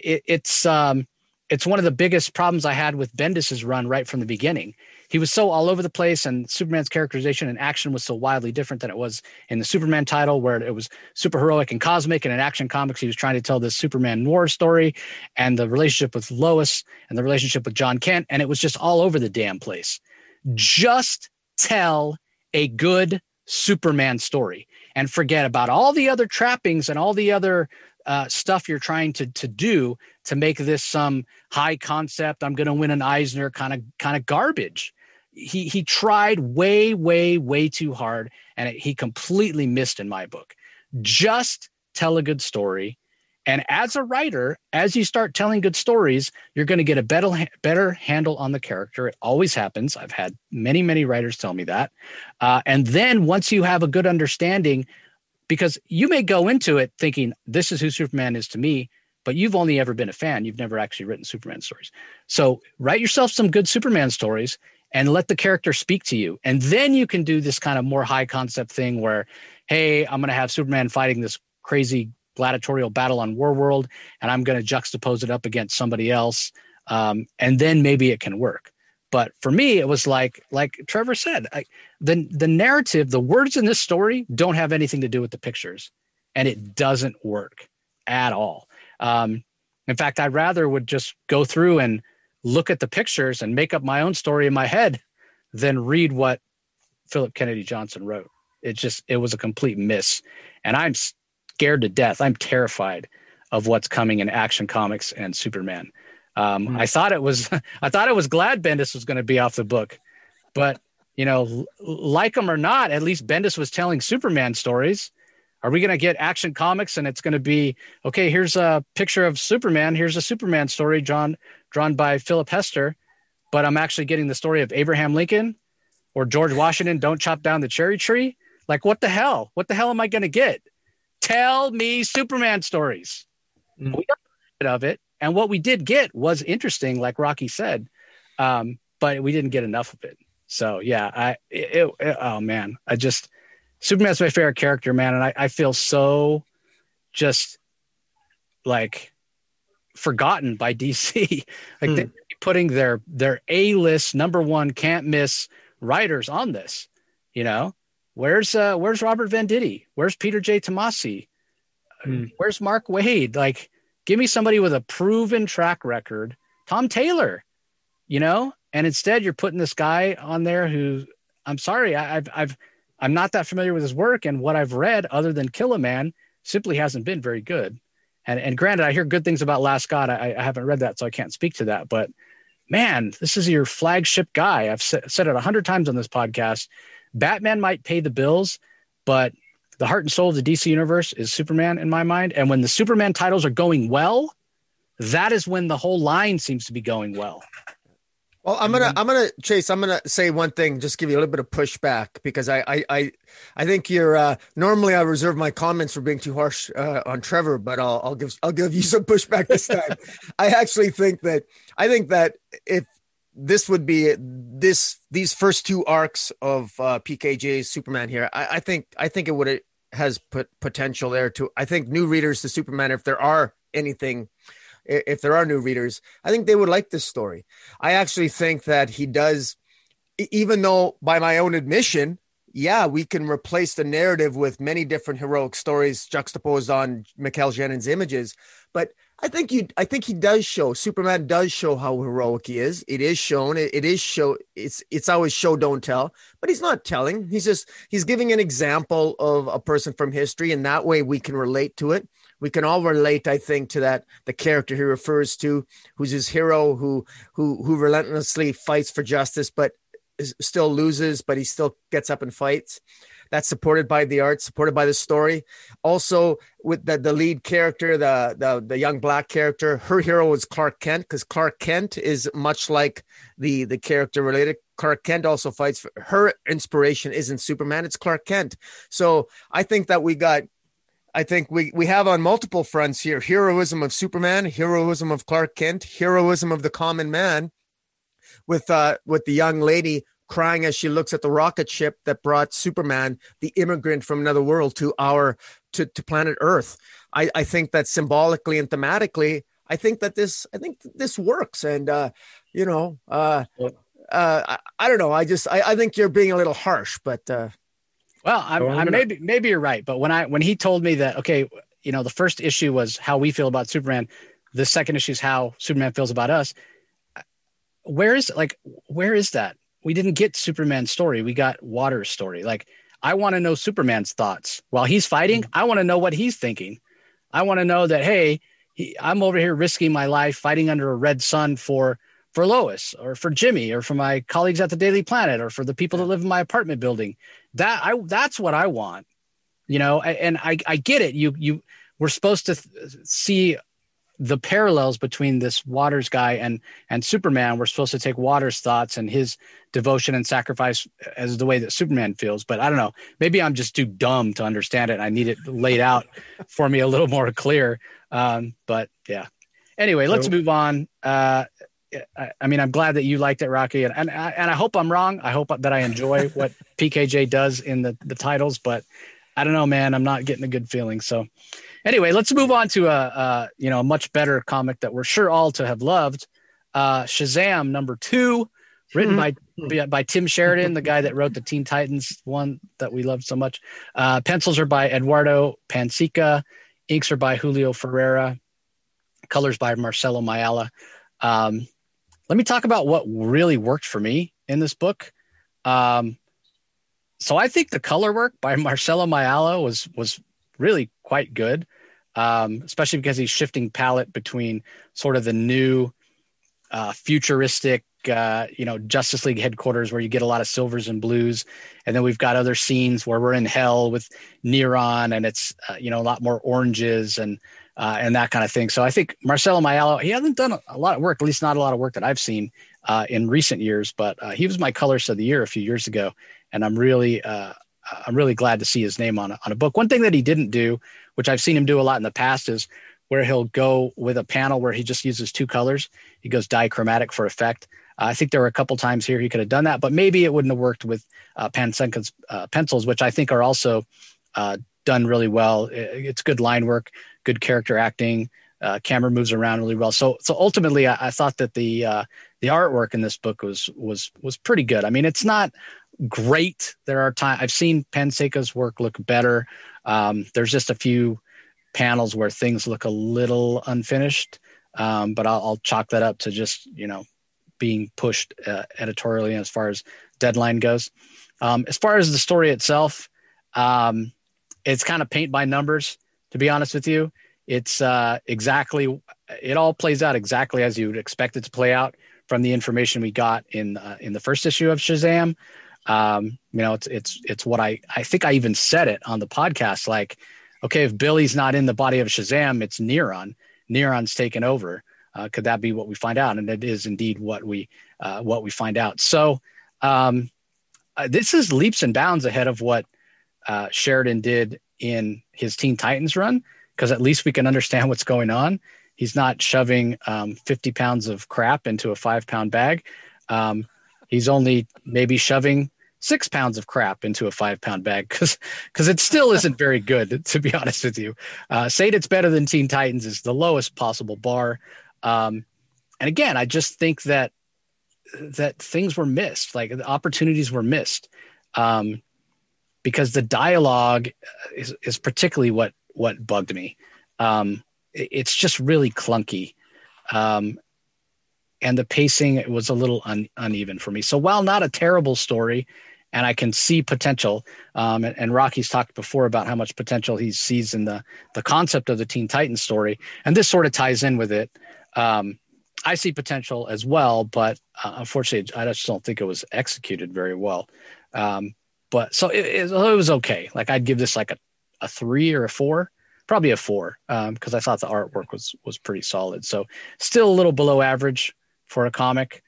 It's one of the biggest problems I had with Bendis's run right from the beginning. He was so all over the place, and Superman's characterization and action was so wildly different than it was in the Superman title, where it was super heroic and cosmic. And in Action Comics, he was trying to tell this Superman noir story and the relationship with Lois and the relationship with John Kent. And it was just all over the damn place. Just tell a good Superman story and forget about all the other trappings and all the other stuff you're trying to do to make this some high concept, I'm going to win an Eisner kind of garbage. He tried way, way, way too hard, and he completely missed in my book. Just tell a good story. And as a writer, as you start telling good stories, you're going to get a better handle on the character. It always happens. I've had many, many writers tell me that. And then once you have a good understanding, because you may go into it thinking this is who Superman is to me, but you've only ever been a fan. You've never actually written Superman stories. So write yourself some good Superman stories and let the character speak to you. And then you can do this kind of more high concept thing where, hey, I'm going to have Superman fighting this crazy gladiatorial battle on Warworld, and I'm going to juxtapose it up against somebody else. And then maybe it can work. But for me, it was like Trevor said, the narrative, the words in this story don't have anything to do with the pictures, and it doesn't work at all. In fact, I rather would just go through and look at the pictures and make up my own story in my head than read what Philip Kennedy Johnson wrote. It was a complete miss. And I'm scared to death. I'm terrified of what's coming in Action Comics and Superman. I thought it was glad Bendis was going to be off the book, but like him or not, at least Bendis was telling Superman stories. Are we going to get Action Comics and it's going to be, okay, here's a picture of Superman. Here's a Superman story drawn by Philip Hester, but I'm actually getting the story of Abraham Lincoln or George Washington. Don't chop down the cherry tree. Like, what the hell? What the hell am I going to get? Tell me Superman stories. We got a bit of it. And what we did get was interesting, like Rocky said, but we didn't get enough of it. So yeah, oh man, Superman's my favorite character, man. And I feel so just like forgotten by DC. Like they're putting their A-list number one can't miss writers on this. You know, where's Robert Venditti? Where's Peter J. Tomasi? Where's Mark Waid? Like, give me somebody with a proven track record. Tom Taylor, you know, and instead you're putting this guy on there who, I'm sorry, I'm not that familiar with his work, and what I've read other than Kill a Man simply hasn't been very good. And granted, I hear good things about Last God. I haven't read that, so I can't speak to that. But man, this is your flagship guy. I've said it 100 times on this podcast. Batman might pay the bills, but the heart and soul of the DC universe is Superman in my mind. And when the Superman titles are going well, that is when the whole line seems to be going well. Well, I'm gonna Chase. I'm gonna say one thing, just give you a little bit of pushback, because I think you're normally I reserve my comments for being too harsh on Trevor, but I'll give you some pushback this time. I actually think that if this would be these first two arcs of PKJ's Superman here, I think it would has put potential there to, I think, new readers to Superman, if there are new readers, I think they would like this story. I actually think that he does, even though by my own admission, yeah, we can replace the narrative with many different heroic stories juxtaposed on Mikel Janin's images. But I think he does show, Superman does show how heroic he is. It is shown. It's always show, don't tell, but he's not telling. He's giving an example of a person from history. And that way we can relate to it. We can all relate, I think, to that, the character he refers to, who's his hero, who relentlessly fights for justice, but still loses, but he still gets up and fights. That's supported by the art, supported by the story. Also, with the lead character, the young black character, her hero is Clark Kent, because Clark Kent is much like the character related. Clark Kent also fights. Her inspiration isn't Superman, it's Clark Kent. So I think that we have on multiple fronts here: heroism of Superman, heroism of Clark Kent, heroism of the common man, with the young lady crying as she looks at the rocket ship that brought Superman, the immigrant from another world, to planet Earth. I think that symbolically and thematically, I think this works. And I don't know. I think you're being a little harsh, but well, maybe you're right. But when he told me that, okay, you know, the first issue was how we feel about Superman, the second issue is how Superman feels about us. Where is that? We didn't get Superman's story. We got Water's story. Like, I want to know Superman's thoughts while he's fighting. I want to know what he's thinking. I want to know that, hey, I'm over here risking my life fighting under a red sun for Lois, or for Jimmy, or for my colleagues at the Daily Planet, or for the people that live in my apartment building. That's what I want, you know. And I get it. We're supposed to see the parallels between this Waters guy and Superman. We're supposed to take Waters' thoughts and his devotion and sacrifice as the way that Superman feels. But I don't know, maybe I'm just too dumb to understand it. I need it laid out for me a little more clear. But yeah, anyway, let's move on. I mean, I'm glad that you liked it, Rocky, and I hope I'm wrong. I hope that I enjoy what PKJ does in the titles, but I don't know, man, I'm not getting a good feeling. So anyway, let's move on to a much better comic that we're sure all to have loved. Shazam #2, written by Tim Sheridan, the guy that wrote the Teen Titans one that we loved so much. Pencils are by Eduardo Pansica. Inks are by Julio Ferreira. Colors by Marcelo Mayala. Let me talk about what really worked for me in this book. So I think the color work by Marcelo Mayala was really quite good, especially because he's shifting palette between sort of the new futuristic, Justice League headquarters where you get a lot of silvers and blues. And then we've got other scenes where we're in hell with Neron, and it's, a lot more oranges and that kind of thing. So I think Marcelo Mayala, he hasn't done a lot of work, at least not a lot of work that I've seen in recent years, but he was my colorist of the year a few years ago. And I'm really glad to see his name on a book. One thing that he didn't do, which I've seen him do a lot in the past, is where he'll go with a panel where he just uses two colors. He goes dichromatic for effect. I think there were a couple times here he could have done that, but maybe it wouldn't have worked with Pansenka's pencils, which I think are also done really well. It's good line work, good character acting. Camera moves around really well. So ultimately, I thought that the artwork in this book was pretty good. I mean, it's not great. There are times I've seen Panseca's work look better. There's just a few panels where things look a little unfinished, but I'll chalk that up to just being pushed editorially as far as deadline goes. As far as the story itself, it's kind of paint by numbers, to be honest with you. It's it all plays out exactly as you would expect it to play out from the information we got in the first issue of Shazam. It's what I think I even said it on the podcast. Like, okay, if Billy's not in the body of Shazam, it's Neron. Neron's taken over. Could that be what we find out? And it is indeed what we find out. So this is leaps and bounds ahead of what Sheridan did in his Teen Titans run, because at least we can understand what's going on. He's not shoving 50 pounds of crap into a 5-pound bag. He's only maybe shoving 6 pounds of crap into a 5-pound bag, because it still isn't very good, to be honest with you. Saying it's better than Teen Titans is the lowest possible bar. And again, I just think that things were missed, like the opportunities were missed, because the dialogue is particularly what bugged me. It's just really clunky. And the pacing was a little uneven for me. So while not a terrible story, and I can see potential, and Rocky's talked before about how much potential he sees in the concept of the Teen Titans story, and this sort of ties in with it. I see potential as well, but unfortunately, I just don't think it was executed very well. But so it was okay. Like, I'd give this like a 3 or a 4. Probably a 4, because I thought the artwork was pretty solid. So still a little below average for a comic,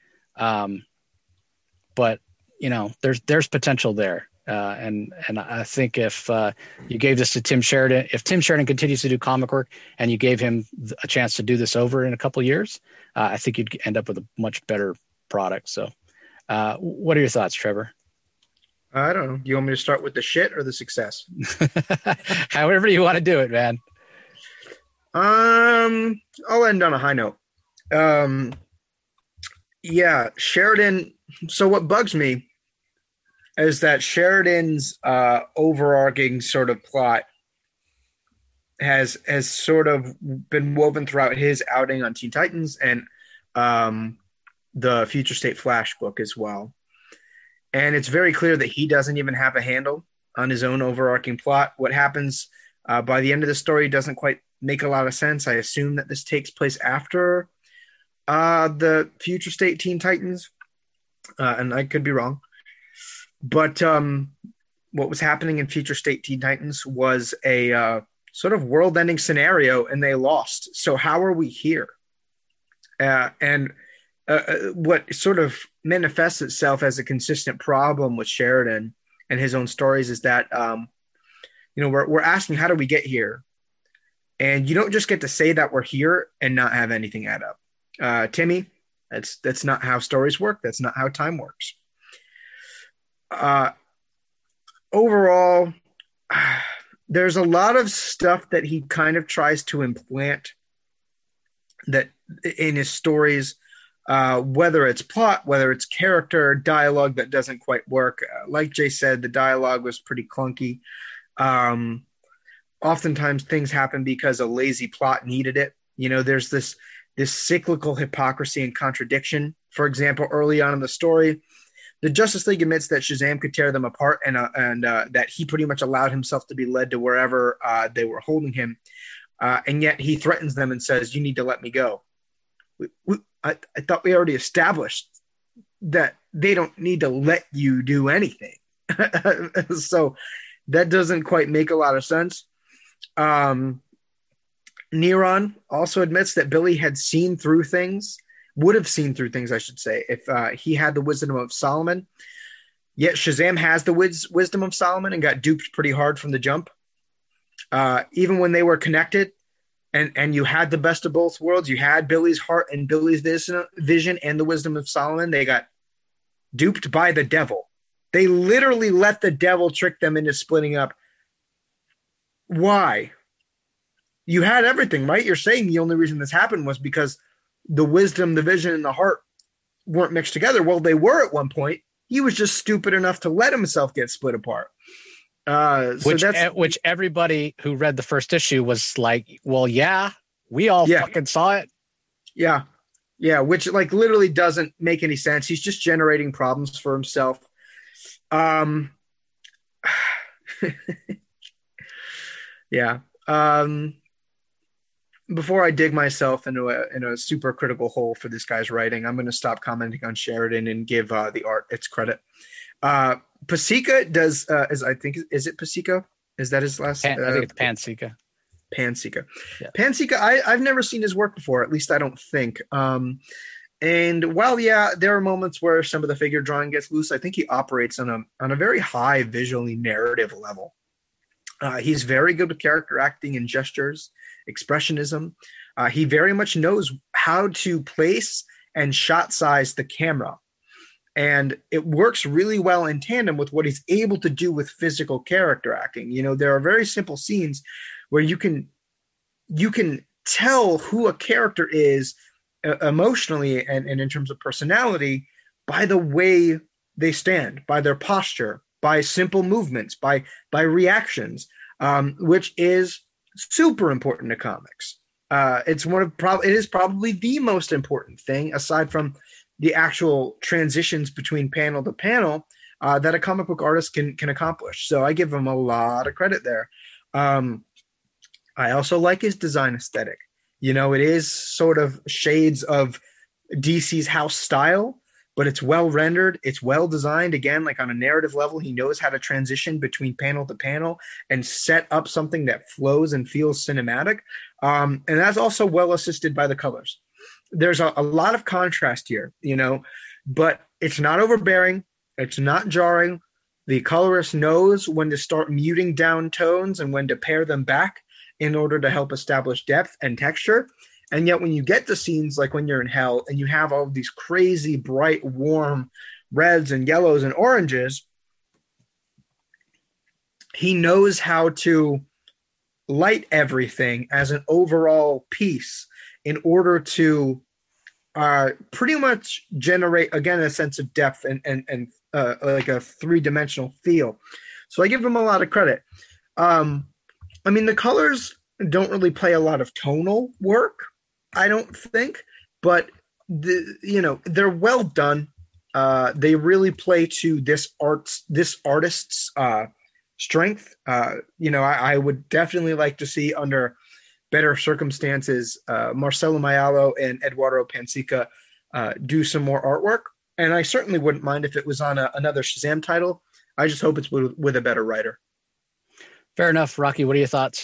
but there's potential there. And I think if you gave this to Tim Sheridan, if Tim Sheridan continues to do comic work and you gave him a chance to do this over in a couple of years, I think you'd end up with a much better product. So what are your thoughts, Trevor? I don't know. Do you want me to start with the shit or the success? However you want to do it, man. I'll end on a high note. Yeah, Sheridan. So what bugs me is that Sheridan's overarching sort of plot has sort of been woven throughout his outing on Teen Titans and the Future State Flash book as well. And it's very clear that he doesn't even have a handle on his own overarching plot. What happens by the end of the story doesn't quite make a lot of sense. I assume that this takes place after the Future State Teen Titans, and I could be wrong. But what was happening in Future State Teen Titans was a sort of world-ending scenario, and they lost. So how are we here? And what sort of manifests itself as a consistent problem with Sheridan and his own stories is that, we're asking, how do we get here? And you don't just get to say that we're here and not have anything add up. Timmy, that's not how stories work. That's not how time works. Overall, there's a lot of stuff that he kind of tries to implant that in his stories, whether it's plot, whether it's character, dialogue that doesn't quite work. Like Jay said, the dialogue was pretty clunky. Oftentimes things happen because a lazy plot needed it. There's this cyclical hypocrisy and contradiction. For example, early on in the story, the Justice League admits that Shazam could tear them apart and that he pretty much allowed himself to be led to wherever they were holding him. And yet he threatens them and says, "You need to let me go." I thought we already established that they don't need to let you do anything. So that doesn't quite make a lot of sense. Neron also admits that Billy had seen through things, would have seen through things, I should say, if he had the wisdom of Solomon. Yet Shazam has the wisdom of Solomon and got duped pretty hard from the jump. Even when they were connected, and you had the best of both worlds, you had Billy's heart and Billy's vision and the wisdom of Solomon, they got duped by the devil. They literally let the devil trick them into splitting up. Why? you had everything, right? You're saying the only reason this happened was because the wisdom, the vision, and the heart weren't mixed together. Well, they were at one point. He was just stupid enough to let himself get split apart. Which everybody who read the first issue was like, well, yeah, we all fucking saw it. Yeah. Yeah. Which like literally doesn't make any sense. He's just generating problems for himself. Yeah. Before I dig myself into a super critical hole for this guy's writing, I'm going to stop commenting on Sheridan and give the art its credit. Pasieka does, is it Pasieka? Is that his last? I think it's Pansica. Pansieka. Yeah. Pansieka, I've never seen his work before, at least I don't think. And while, there are moments where some of the figure drawing gets loose, I think he operates on a very high visually narrative level. He's very good with character acting and gestures, expressionism. He very much knows how to place and shot size the camera. And it works really well in tandem with what he's able to do with physical character acting. You know, there are very simple scenes where you can tell who a character is emotionally and in terms of personality by the way they stand, by their posture, by simple movements, by reactions, which is super important to comics. It is probably the most important thing, aside from the actual transitions between panel to panel, that a comic book artist can accomplish. So I give him a lot of credit there. I also like his design aesthetic. You know, it is sort of shades of DC's house style, but it's well rendered. It's well designed. Again, like on a narrative level, he knows how to transition between panel to panel and set up something that flows and feels cinematic. And that's also well assisted by the colors. There's a lot of contrast here, you know, but it's not overbearing. It's not jarring. The colorist knows when to start muting down tones and when to pare them back in order to help establish depth and texture. And yet when you get to scenes like when you're in hell and you have all of these crazy, bright, warm reds and yellows and oranges, he knows how to light everything as an overall piece in order to pretty much generate, again, a sense of depth and like a three-dimensional feel. So I give him a lot of credit. I mean, the colors don't really play a lot of tonal work, I don't think, but they're well done. They really play to this artist's strength. I would definitely like to see, under better circumstances, Marcelo Maiolo and Eduardo Pansica do some more artwork. And I certainly wouldn't mind if it was on another Shazam title. I just hope it's with a better writer. Fair enough. Rocky, what are your thoughts?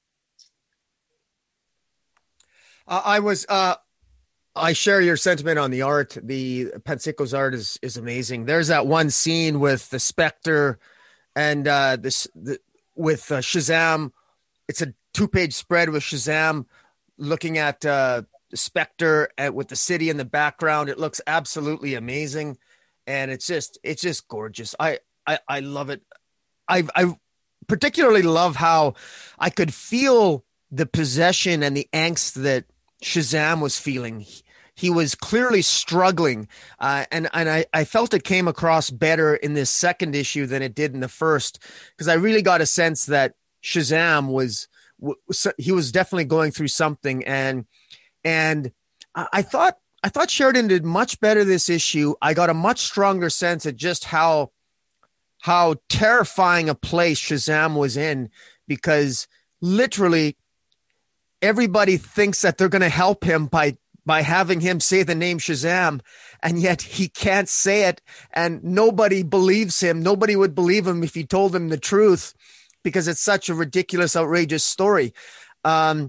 I share your sentiment on the art. The Pansico's art is amazing. There's that one scene with the Spectre and with Shazam. It's a 2-page spread with Shazam looking at the Spectre with the city in the background. It looks absolutely amazing, and it's just gorgeous. I love it. I particularly love how I could feel the possession and the angst that Shazam was feeling. He was clearly struggling, and I felt it came across better in this second issue than it did in the first, because I really got a sense that Shazam was definitely going through something, and I thought Sheridan did much better this issue. I got a much stronger sense of just how terrifying a place Shazam was in, because literally everybody thinks that they're going to help him by having him say the name Shazam, and yet he can't say it, and nobody believes him. Nobody would believe him if he told them the truth, because it's such a ridiculous, outrageous story. And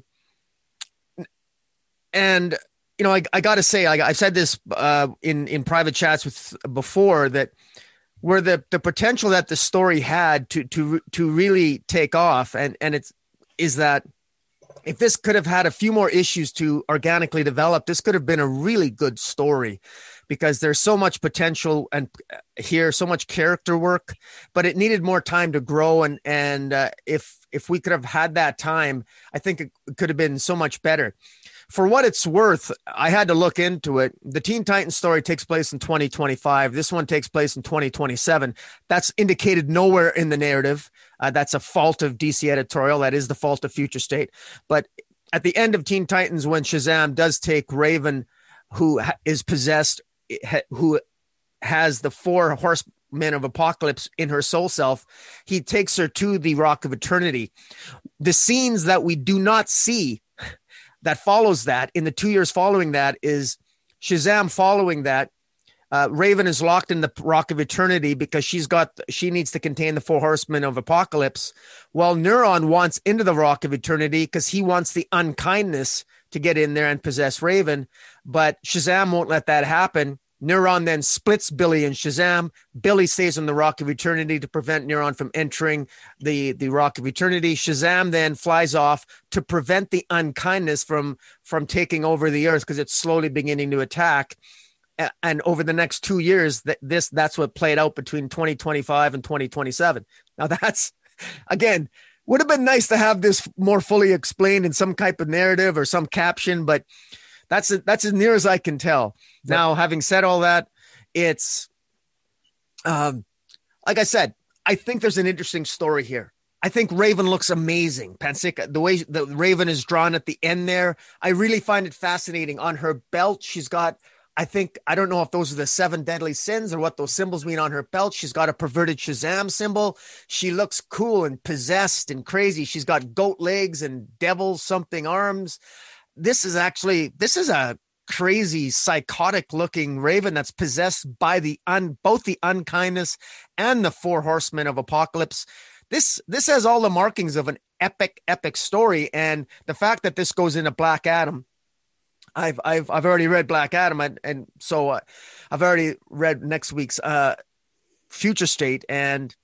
I got to say, I've said this in private chats before, that where the potential that the story had to really take off, and is that if this could have had a few more issues to organically develop, this could have been a really good story, because there's so much potential and here, so much character work, but it needed more time to grow. And if if we could have had that time, I think it could have been so much better. For what it's worth, I had to look into it. The Teen Titans story takes place in 2025. This one takes place in 2027. That's indicated nowhere in the narrative. That's a fault of DC editorial. That is the fault of Future State. But at the end of Teen Titans, when Shazam does take Raven, who is possessed, who has the 4 horsemen of Apocalypse in her soul self, he takes her to the Rock of Eternity. The scenes that we do not see that follows that in the 2 years following that is Shazam following that. Raven is locked in the Rock of Eternity because she needs to contain the 4 horsemen of Apocalypse. While Neuron wants into the Rock of Eternity because he wants the unkindness to get in there and possess Raven, but Shazam won't let that happen. Neuron then splits Billy and Shazam. Billy stays on the Rock of Eternity to prevent Neuron from entering the Rock of Eternity. Shazam then flies off to prevent the unkindness from taking over the Earth because it's slowly beginning to attack. And over the next 2 years, that's what played out between 2025 and 2027. Now that's, again, would have been nice to have this more fully explained in some type of narrative or some caption, but that's as near as I can tell. Now, having said all that, it's like I said, I think there's an interesting story here. I think Raven looks amazing. Pansica, the way the Raven is drawn at the end there, I really find it fascinating. On her belt, she's got, I don't know if those are the 7 deadly sins or what those symbols mean on her belt. She's got a perverted Shazam symbol. She looks cool and possessed and crazy. She's got goat legs and devil something arms. This is a crazy, psychotic looking Raven that's possessed by both the unkindness and the 4 horsemen of Apocalypse. This has all the markings of an epic story. And the fact that this goes into Black Adam, I've already read Black Adam, and so I've already read next week's Future State, and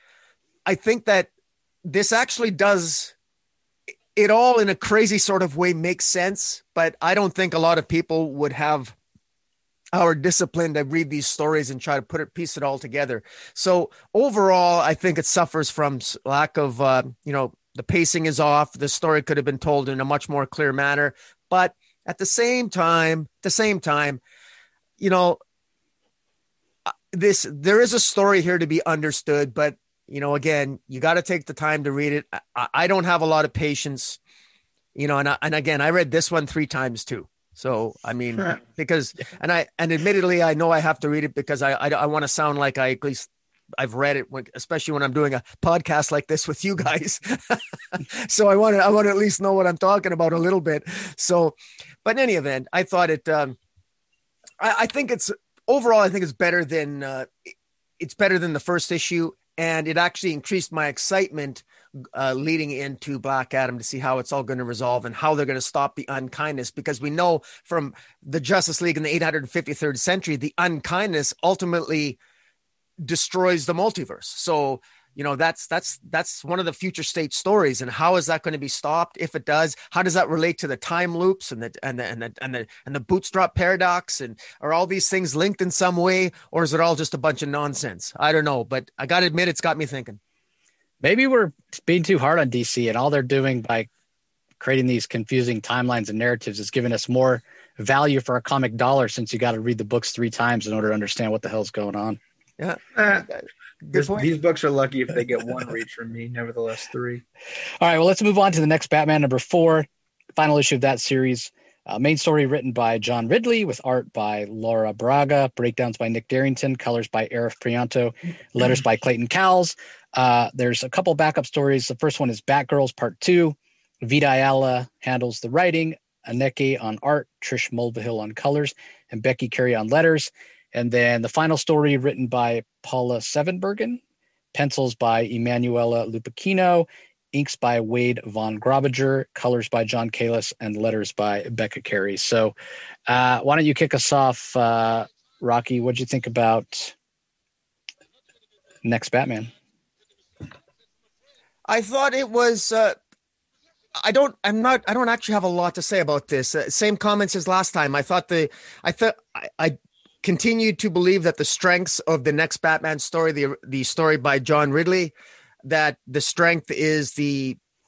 I think that this actually does it all in a crazy sort of way makes sense, but I don't think a lot of people would have our discipline to read these stories and try to piece it all together. So overall, I think it suffers from lack of, the pacing is off. The story could have been told in a much more clear manner, but at the same time, there is a story here to be understood, but again, you got to take the time to read it. I don't have a lot of patience, and again, I read this one 3 times too. So, I mean, because, and admittedly, I know I have to read it because I want to sound like at least I've read it, especially when I'm doing a podcast like this with you guys. So I want to at least know what I'm talking about a little bit. So, but in any event, I thought it, I think it's overall, I think it's better than the first issue. And it actually increased my excitement leading into Black Adam to see how it's all going to resolve and how they're going to stop the unkindness, because we know from the Justice League in the 853rd century, the unkindness ultimately destroys the multiverse. So, that's one of the Future State stories. And how is that going to be stopped? If it does, how does that relate to the time loops and the bootstrap paradox? And are all these things linked in some way, or is it all just a bunch of nonsense? I don't know, but I got to admit, it's got me thinking. Maybe we're being too hard on DC, and all they're doing by creating these confusing timelines and narratives is giving us more value for our comic dollar, since you got to read the books 3 times in order to understand what the hell's going on. Yeah. These books are lucky if they get 1 read from me. Nevertheless, 3. All right, well, let's move on to the next Batman, number 4, final issue of that series. Main story written by John Ridley with art by Laura Braga, breakdowns by Nick Darrington, colors by Arif Prianto, letters by Clayton Cowles. There's a couple backup stories. The first one is Batgirls Part 2. Vita Ayala handles the writing, Aneke on art, Trish Mulvihill on colors, and Becky Carey on letters. And then the final story written by Paula Sevenbergen, pencils by Emanuela Lupacchino, inks by Wade Von Grobiger, colors by John Kalis, and letters by Becca Carey. So why don't you kick us off, Rocky? What'd you think about next Batman? I thought it was, I don't actually have a lot to say about this. Same comments as last time. I continued to believe that the strengths of the next Batman story, the story by John Ridley, that the strength is the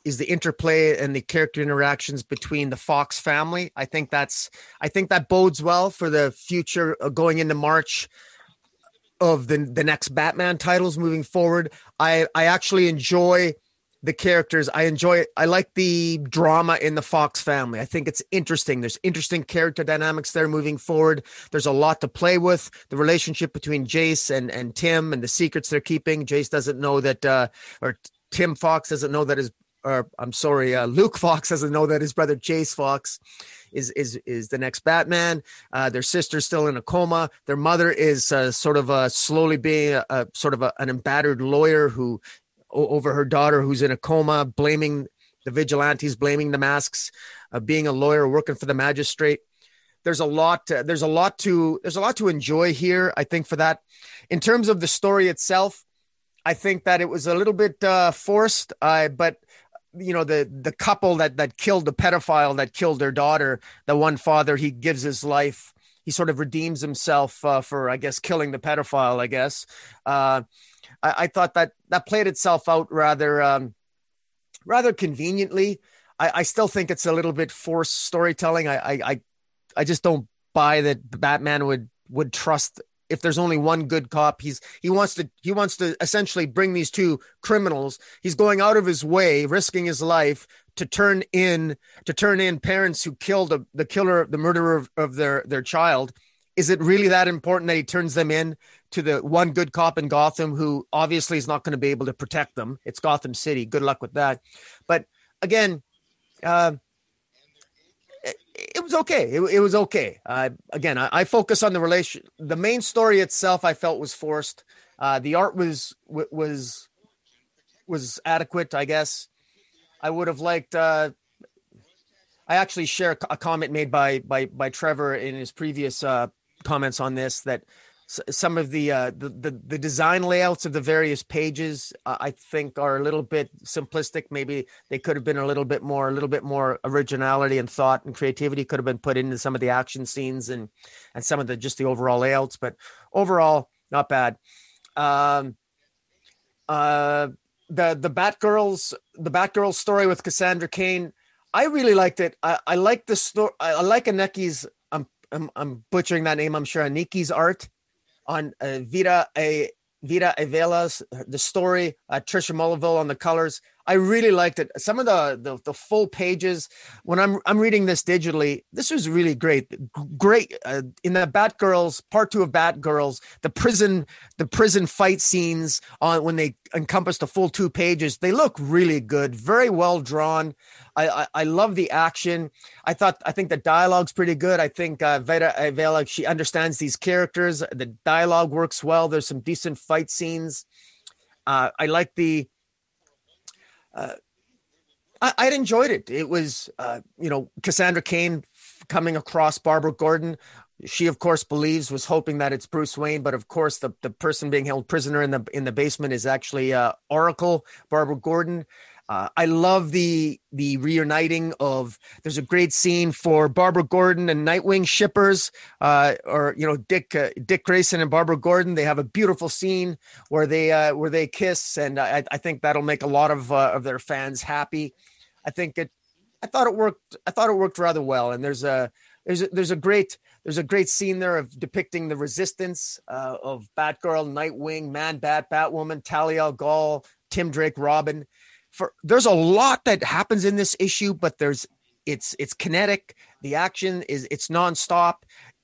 is the interplay and the character interactions between the Fox family. I think that bodes well for the future going into March of the next Batman titles moving forward. I actually enjoy the characters. I like the drama in the Fox family. I think it's interesting. There's interesting character dynamics there moving forward. There's a lot to play with. The relationship between Jace and Tim and the secrets they're keeping. Jace doesn't know that, or Tim Fox doesn't know that Luke Fox doesn't know that his brother Jace Fox is the next Batman. Their sister's still in a coma. Their mother is sort of slowly being an embattled lawyer who over her daughter who's in a coma, blaming the vigilantes, blaming the masks, being a lawyer, working for the magistrate. There's a lot to enjoy here, I think, for that. In terms of the story itself, I think that it was a little bit forced, but the couple that killed the pedophile that killed their daughter, the one father, he gives his life. He sort of redeems himself for, I guess, killing the pedophile, I guess. I thought that played itself out rather conveniently. I still think it's a little bit forced storytelling. I just don't buy that Batman would trust. If there's only one good cop, he wants to essentially bring these two criminals. He's going out of his way, risking his life to turn in parents who killed the murderer of their child. Is it really that important that he turns them in to the one good cop in Gotham who obviously is not going to be able to protect them? It's Gotham City. Good luck with that. But again, it was okay. It was okay. Again, I focus on the main story itself. I felt was forced. The art was adequate, I guess. I would have liked. I actually share a comment made by Trevor in his previous comments on this, that some of the design layouts of the various pages I think are a little bit simplistic. Maybe they could have been a little bit more originality and thought and creativity could have been put into some of the action scenes and some of the overall layouts. But overall, not bad. The Batgirl story with Cassandra Cain, I really liked it. I like the story. I like Aneki's. I'm butchering that name, I'm sure. Aniki's art on Vida Avela's the story. Trisha Mullival on the colors. I really liked it. Some of the full pages. When I'm reading this digitally, this was really great. Great in the Batgirls part 2 of Batgirls, the prison fight scenes when they encompass the full 2 pages. They look really good. Very well drawn. I love the action. I think the dialogue's pretty good. I think Vida Avella, she understands these characters. The dialogue works well. There's some decent fight scenes. I like the. I'd enjoyed it. It was, Cassandra Cain coming across Barbara Gordon. She, of course, was hoping that it's Bruce Wayne, but of course, the person being held prisoner in the basement is actually Oracle, Barbara Gordon. I love the reuniting of. There's a great scene for Barbara Gordon and Nightwing shippers, Dick Grayson and Barbara Gordon. They have a beautiful scene where they kiss, and I think that'll make a lot of their fans happy. I thought it worked. I thought it worked rather well, and there's a great scene there of depicting the resistance of Batgirl, Nightwing, Man-Bat, Batwoman, Talia al Ghul, Tim Drake, Robin. There's a lot that happens in this issue, but it's kinetic. The action it's nonstop.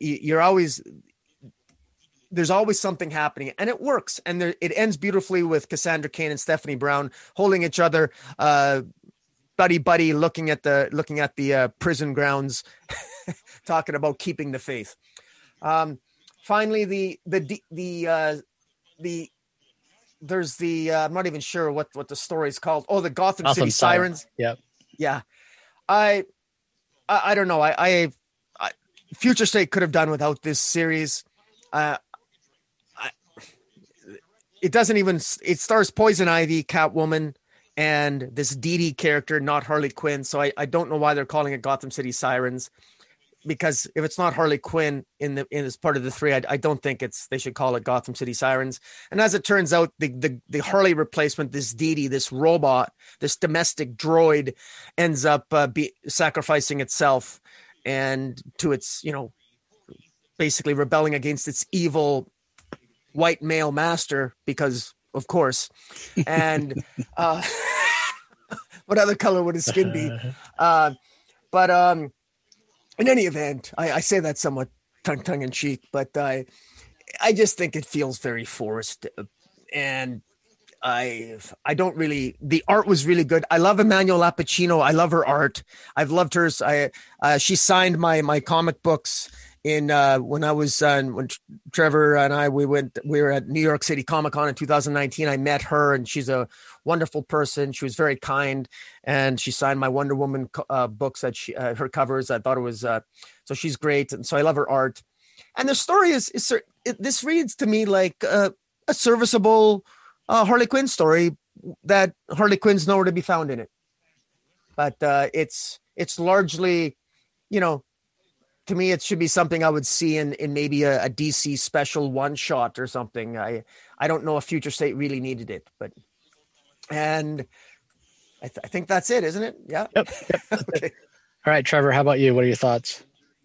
There's always something happening, and it works. And it ends beautifully with Cassandra Cain and Stephanie Brown holding each other, buddy, looking at the prison grounds, talking about keeping the faith. Finally, there's I'm not even sure what the story is called. Oh, the Gotham City Sirens. Yep. Yeah. I don't know. I Future State could have done without this series. It stars Poison Ivy, Catwoman, and this Dee Dee character, not Harley Quinn. So I don't know why they're calling it Gotham City Sirens. because if it's not Harley Quinn in as part of the three, I don't think they should call it Gotham City Sirens. And as it turns out, the Harley replacement, this Dee Dee, this robot, this domestic droid, ends up sacrificing itself and to its, basically rebelling against its evil white male master, because of course. And what other color would his skin be? But in any event, I say that somewhat tongue in cheek, but I just think it feels very forced, and I don't really. The art was really good. I love Emmanuel Lapicino. I love her art. I've loved hers. She signed my comic books in when I was when Trevor and I we were at New York City Comic Con in 2019. I met her, and she's a wonderful person. She was very kind, and she signed my Wonder Woman books that her covers. I thought it was so she's great, and so I love her art. And the story this reads to me like a serviceable Harley Quinn story that Harley Quinn's nowhere to be found in it. But it's largely, to me, it should be something I would see in maybe a DC special one shot or something. I don't know if Future State really needed it, and I think that's it, isn't it? Yeah. Yep. Okay. All right, Trevor, how about you? What are your thoughts?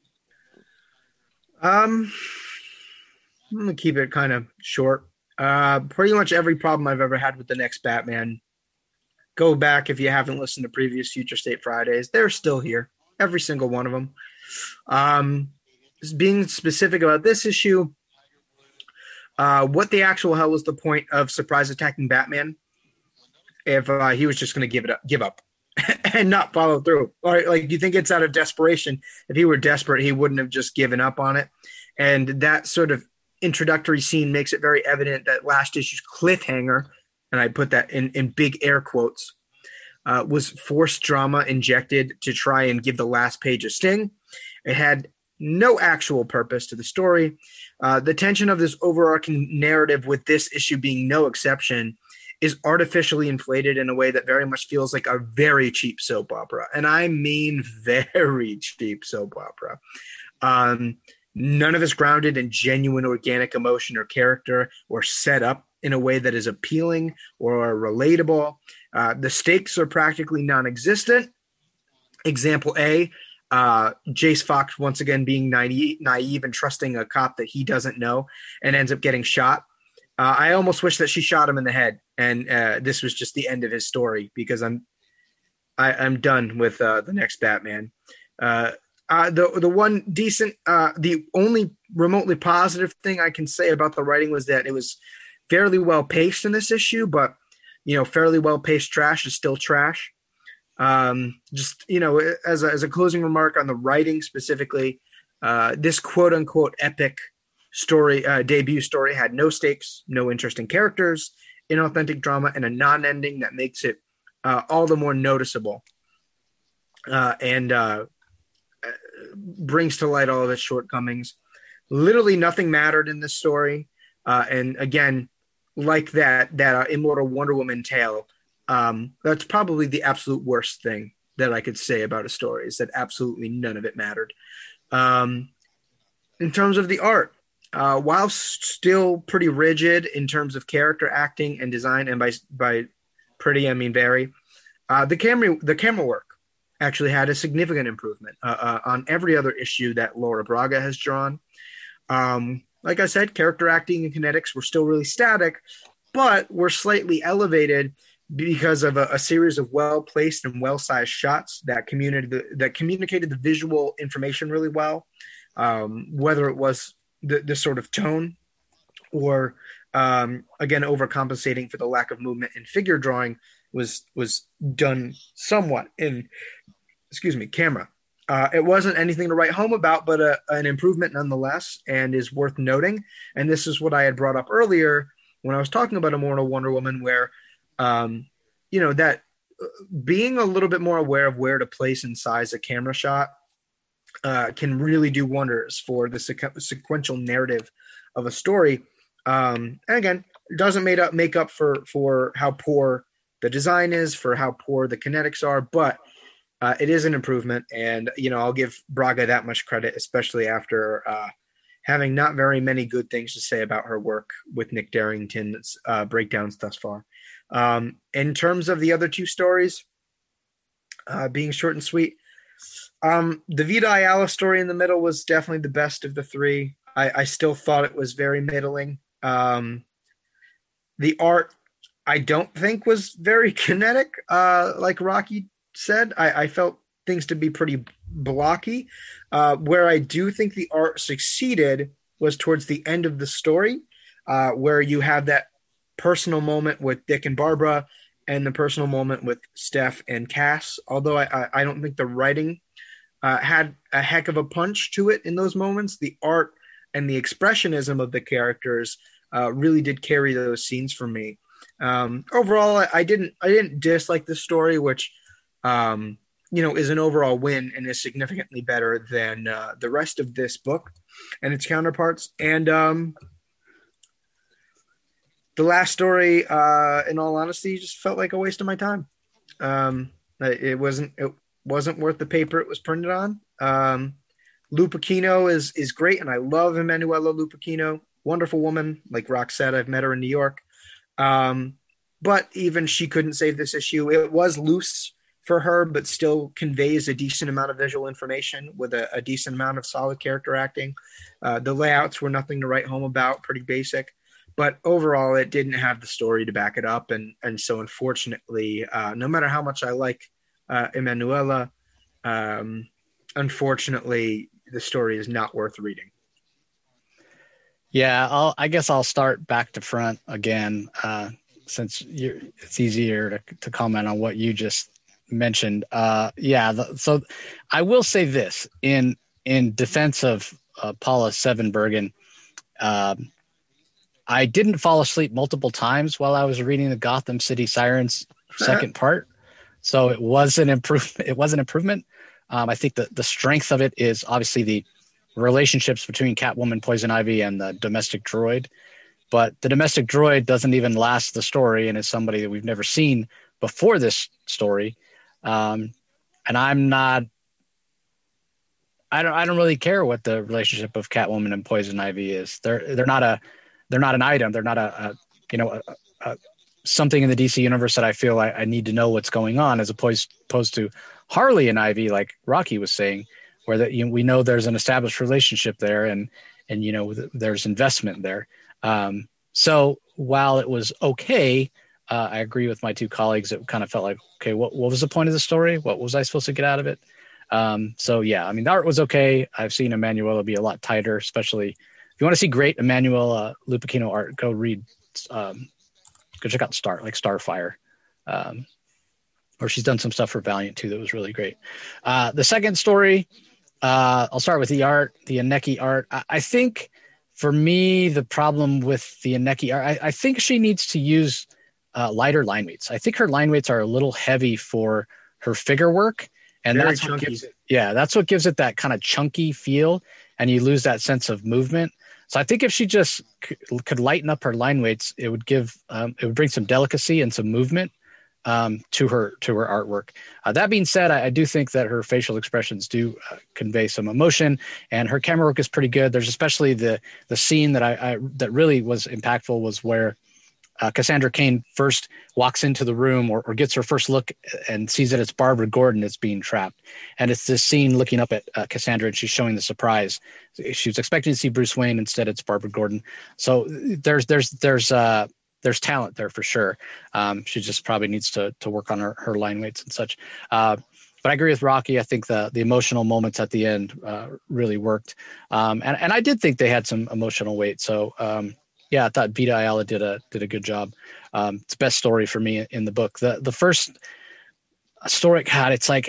I'm going to keep it kind of short. Pretty much every problem I've ever had with the next Batman, go back if you haven't listened to previous Future State Fridays. They're still here, every single one of them. Being specific about this issue, what the actual hell was the point of surprise attacking Batman if he was just going to give up and not follow through? Or like, do you think it's out of desperation? If he were desperate, he wouldn't have just given up on it. And that sort of introductory scene makes it very evident that last issue's cliffhanger, and I put that in big air quotes, was forced drama injected to try and give the last page a sting. It had no actual purpose to the story. The tension of this overarching narrative, with this issue being no exception, is artificially inflated in a way that very much feels like a very cheap soap opera. And I mean very cheap soap opera. None of it's grounded in genuine organic emotion or character or set up in a way that is appealing or relatable. The stakes are practically non-existent. Example A, Jace Fox once again being naive and trusting a cop that he doesn't know and ends up getting shot. I almost wish that she shot him in the head, and this was just the end of his story, because I'm done with the next Batman. The one decent, the only remotely positive thing I can say about the writing was that it was fairly well paced in this issue, but fairly well paced trash is still trash. Just as a closing remark on the writing specifically, this quote unquote epic story, debut story, had no stakes, no interesting characters, inauthentic drama, and a non-ending that makes it all the more noticeable. And brings to light all of its shortcomings. Literally nothing mattered in this story. And again, like that Immortal Wonder Woman tale, that's probably the absolute worst thing that I could say about a story, is that absolutely none of it mattered. In terms of the art, while still pretty rigid in terms of character acting and design, and by pretty I mean very, the camera work actually had a significant improvement on every other issue that Laura Braga has drawn. Like I said, character acting and kinetics were still really static, but were slightly elevated because of a series of well-placed and well-sized shots that communicated the visual information really well, whether it was the sort of tone or, again, overcompensating for the lack of movement in figure drawing was done somewhat in camera. It wasn't anything to write home about, but an improvement nonetheless, and is worth noting. And this is what I had brought up earlier when I was talking about Immortal Wonder Woman, where, that being a little bit more aware of where to place and size a camera shot can really do wonders for the sequential narrative of a story. And again, it doesn't make up for how poor the design is, for how poor the kinetics are, but It is an improvement, and I'll give Braga that much credit, especially after having not very many good things to say about her work with Nick Darrington's breakdowns thus far. In terms of the other two stories, being short and sweet, the Vita Ayala story in the middle was definitely the best of the three. I still thought it was very middling. The art, I don't think, was very kinetic, like Rocky said. I felt things to be pretty blocky. Where I do think the art succeeded was towards the end of the story, where you have that personal moment with Dick and Barbara and the personal moment with Steph and Cass. Although I don't think the writing had a heck of a punch to it in those moments, the art and the expressionism of the characters really did carry those scenes for me. Overall, I didn't dislike the story, which is an overall win and is significantly better than the rest of this book and its counterparts. And the last story, in all honesty, just felt like a waste of my time. It wasn't worth the paper it was printed on. Lupacchino is great, and I love Emanuela Lupacchino. Wonderful woman. Like Rock said, I've met her in New York. But even she couldn't save this issue. It was loose for her, but still conveys a decent amount of visual information with a decent amount of solid character acting. The layouts were nothing to write home about, pretty basic. But overall, it didn't have the story to back it up. And so, unfortunately, no matter how much I like Emanuela, unfortunately, the story is not worth reading. Yeah, I guess I'll start back to front again, since it's easier to comment on what you just mentioned. So I will say this in defense of Paula Sevenbergen. I didn't fall asleep multiple times while I was reading the Gotham City Sirens second part, so it was an improvement. It was an improvement. I think that the strength of it is obviously the relationships between Catwoman, Poison Ivy, and the domestic droid. But the domestic droid doesn't even last the story and is somebody that we've never seen before this story. And I don't really care what the relationship of Catwoman and Poison Ivy is. They're not an item. They're not a something in the DC universe that I feel I need to know what's going on, as opposed to Harley and Ivy, like Rocky was saying, where we know there's an established relationship there and there's investment there. So while it was okay, I agree with my two colleagues. It kind of felt like, okay, what was the point of the story? What was I supposed to get out of it? So yeah, I mean, the art was okay. I've seen Emanuela be a lot tighter, especially if you want to see great Emanuela Lupacchino art, go check out Starfire. Or she's done some stuff for Valiant too that was really great. The second story, I'll start with the art, the Aneki art. I think for me, the problem with the Aneki art, I think she needs to use lighter line weights. I think her line weights are a little heavy for her figure work. And Very that's chunky. what gives it that kind of chunky feel, and you lose that sense of movement. So I think if she just could lighten up her line weights, it would bring some delicacy and some movement to her artwork. That being said, I do think that her facial expressions do convey some emotion, and her camera work is pretty good. There's especially the scene that really was impactful was where Cassandra Cain first walks into the room or gets her first look and sees that it's Barbara Gordon that's being trapped. And it's this scene looking up at Cassandra, and she's showing the surprise. She was expecting to see Bruce Wayne. Instead, it's Barbara Gordon. So there's talent there for sure. She just probably needs to work on her line weights and such. But I agree with Rocky. I think the emotional moments at the end really worked. And I did think they had some emotional weight. So I thought Vita Ayala did a good job. It's the best story for me in the book. The first story, God, it's like,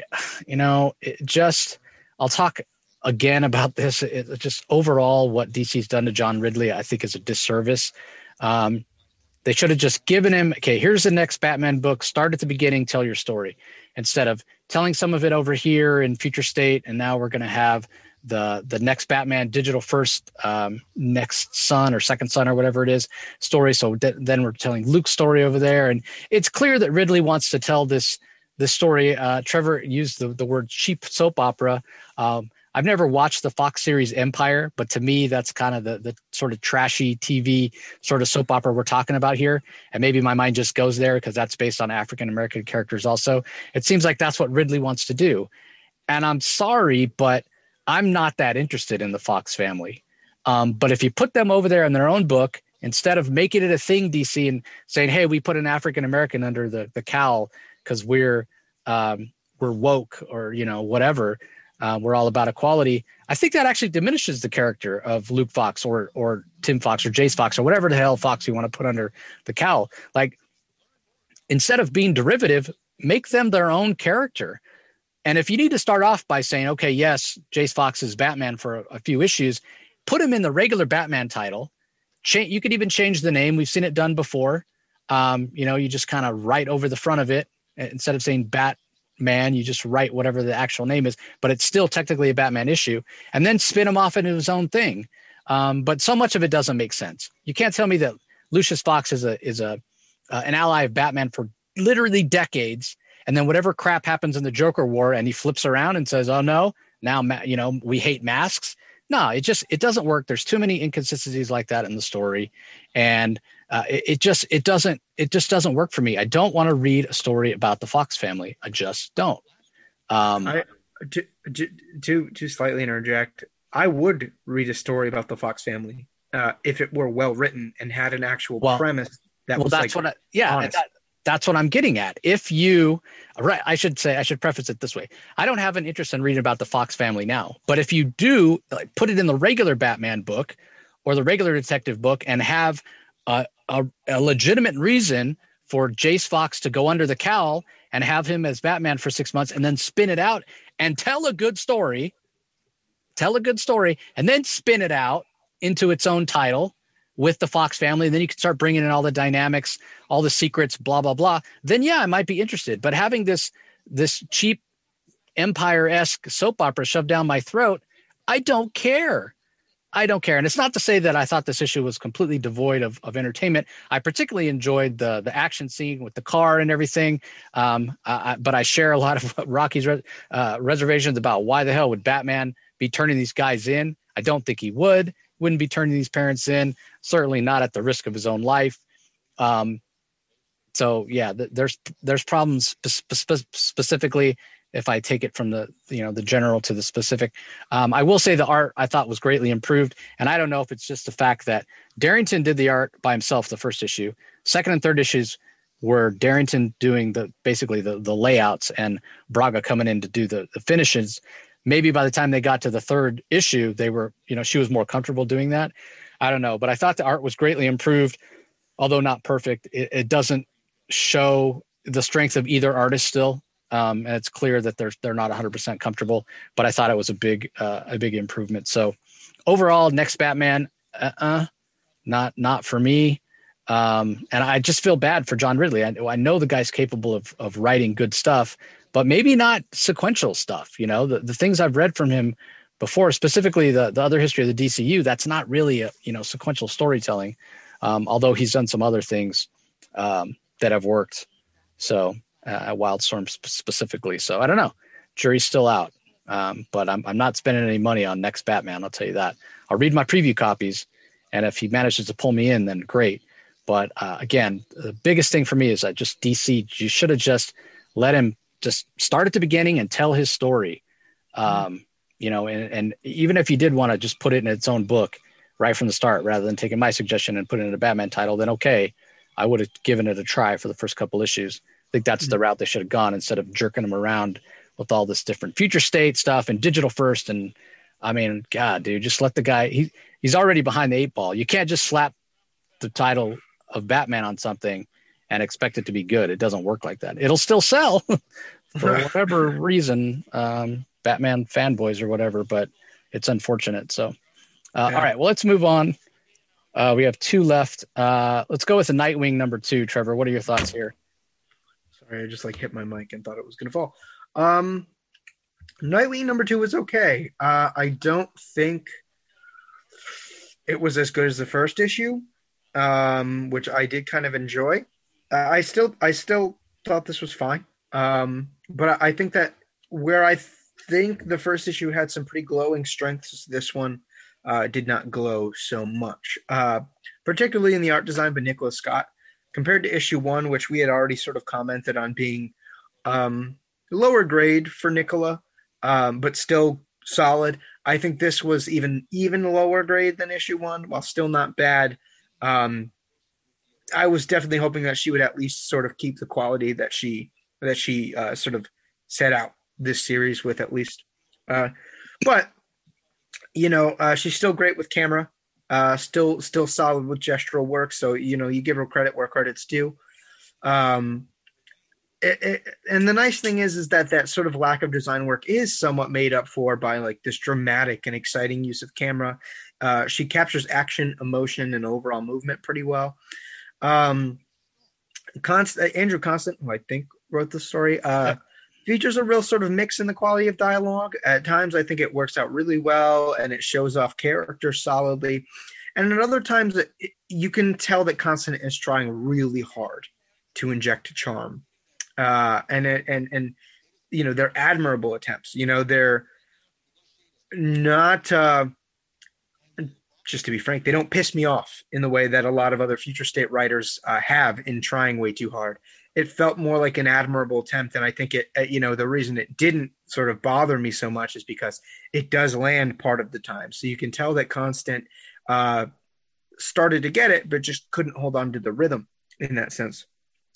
I'll talk again about this. It just overall what DC's done to John Ridley, I think, is a disservice. They should have just given him, okay, here's the next Batman book. Start at the beginning, tell your story, instead of telling some of it over here in Future State. And now we're going to have the next Batman digital first, next son or second son or whatever it is story. So then we're telling Luke's story over there. And it's clear that Ridley wants to tell this this story. Trevor used the word cheap soap opera. I've never watched the Fox series Empire, but to me, that's kind of the sort of trashy TV sort of soap opera we're talking about here. And maybe my mind just goes there because that's based on African-American characters also. It seems like that's what Ridley wants to do. And I'm sorry, but I'm not that interested in the Fox family. But if you put them over there in their own book, instead of making it a thing, DC, and saying, hey, we put an African-American under the cowl because we're woke or, whatever, we're all about equality. I think that actually diminishes the character of Luke Fox or Tim Fox or Jace Fox or whatever the hell Fox you want to put under the cowl. Like, instead of being derivative, make them their own character. And if you need to start off by saying, okay, yes, Jace Fox is Batman for a few issues, put him in the regular Batman title. You could even change the name. We've seen it done before. You just kind of write over the front of it. Instead of saying Batman, you just write whatever the actual name is, but it's still technically a Batman issue, and then spin him off into his own thing. But so much of it doesn't make sense. You can't tell me that Lucius Fox is an ally of Batman for literally decades, and then whatever crap happens in the Joker War, and he flips around and says, "Oh no, now we hate masks." No, it doesn't work. There's too many inconsistencies like that in the story, and it just doesn't work for me. I don't want to read a story about the Fox family. I just don't. To slightly interject, I would read a story about the Fox family if it were well written and had an actual premise that was that's honest. That's what I'm getting at. If you, right, I should preface it this way. I don't have an interest in reading about the Fox family now, but if you do, put it in the regular Batman book or the regular detective book and have a legitimate reason for Jace Fox to go under the cowl and have him as Batman for 6 months and then spin it out and tell a good story and then spin it out into its own title with the Fox family, and then you can start bringing in all the dynamics, all the secrets, blah, blah, blah. Then, yeah, I might be interested. But having this cheap Empire-esque soap opera shoved down my throat, I don't care. And it's not to say that I thought this issue was completely devoid of entertainment. I particularly enjoyed the action scene with the car and everything. But I share a lot of Rocky's reservations about why the hell would Batman be turning these guys in. I don't think he wouldn't be turning these parents in, certainly not at the risk of his own life. So yeah, there's problems specifically if I take it from the general to the specific. I will say the art I thought was greatly improved, and I don't know if it's just the fact that Darrington did the art by himself the first issue. Second and third issues were Darrington doing basically the layouts and Braga coming in to do the finishes. Maybe by the time they got to the third issue, they were, she was more comfortable doing that. I don't know, but I thought the art was greatly improved, although not perfect. It doesn't show the strength of either artist still. And it's clear that they're not 100% comfortable, but I thought it was a big improvement. So overall, next Batman, not for me. And I just feel bad for John Ridley. I know the guy's capable of writing good stuff, but maybe not sequential stuff. The things I've read from him before, specifically the other history of the DCU, that's not really a sequential storytelling. Although he's done some other things that have worked. So at Wildstorm specifically. So I don't know. Jury's still out. But I'm not spending any money on next Batman. I'll tell you that. I'll read my preview copies, and if he manages to pull me in, then great. But again, the biggest thing for me is that just DC, you should have just let him just start at the beginning and tell his story. And even if you did want to just put it in its own book right from the start, rather than taking my suggestion and putting it in a Batman title, then okay, I would have given it a try for the first couple issues. I think that's the route they should have gone instead of jerking him around with all this different future state stuff and digital first. And I mean, God, dude, just let the guy, he's already behind the 8 ball. You can't just slap the title of Batman on something and expect it to be good. It doesn't work like that. It'll still sell for whatever reason, Batman fanboys or whatever, but it's unfortunate. So, all right, well, let's move on. We have 2 left. Let's go with the Nightwing number 2. Trevor, what are your thoughts here? Sorry, I just hit my mic and thought it was going to fall. Nightwing number 2 was okay. I don't think it was as good as the first issue, which I did kind of enjoy. I still thought this was fine. But I think that where I think the first issue had some pretty glowing strengths, this one did not glow so much, particularly in the art design by Nicola Scott. Compared to issue 1, which we had already sort of commented on being lower grade for Nicola, but still solid. I think this was even lower grade than issue 1, while still not bad. I was definitely hoping that she would at least sort of keep the quality that she sort of set out this series with, at least. But she's still great with camera. Still solid with gestural work. So, you give her credit where credit's due. And the nice thing is that sort of lack of design work is somewhat made up for by like this dramatic and exciting use of camera. She captures action, emotion, and overall movement pretty well. Andrew Constant, who I think wrote the story, features a real sort of mix in the quality of dialogue. At times, I think it works out really well and it shows off character solidly. And at other times, you can tell that Constant is trying really hard to inject charm. And they're admirable attempts. They're not, just to be frank, they don't piss me off in the way that a lot of other Future State writers have in trying way too hard. It felt more like an admirable attempt. And I think the reason it didn't sort of bother me so much is because it does land part of the time. So you can tell that Constant started to get it, but just couldn't hold on to the rhythm in that sense.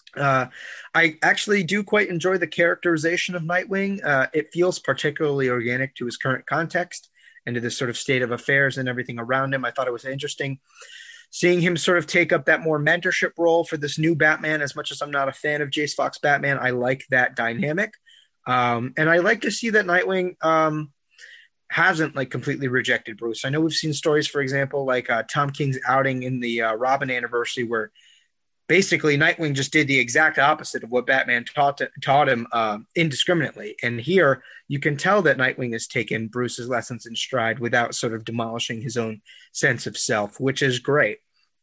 I actually do quite enjoy the characterization of Nightwing. It feels particularly organic to his current context and to this sort of state of affairs and everything around him. I thought it was interesting seeing him sort of take up that more mentorship role for this new Batman. As much as I'm not a fan of Jace Fox Batman, I like that dynamic. And I like to see that Nightwing hasn't like completely rejected Bruce. I know we've seen stories, for example, like Tom King's outing in the Robin anniversary, where basically Nightwing just did the exact opposite of what Batman taught him indiscriminately. And here you can tell that Nightwing has taken Bruce's lessons in stride without sort of demolishing his own sense of self, which is great.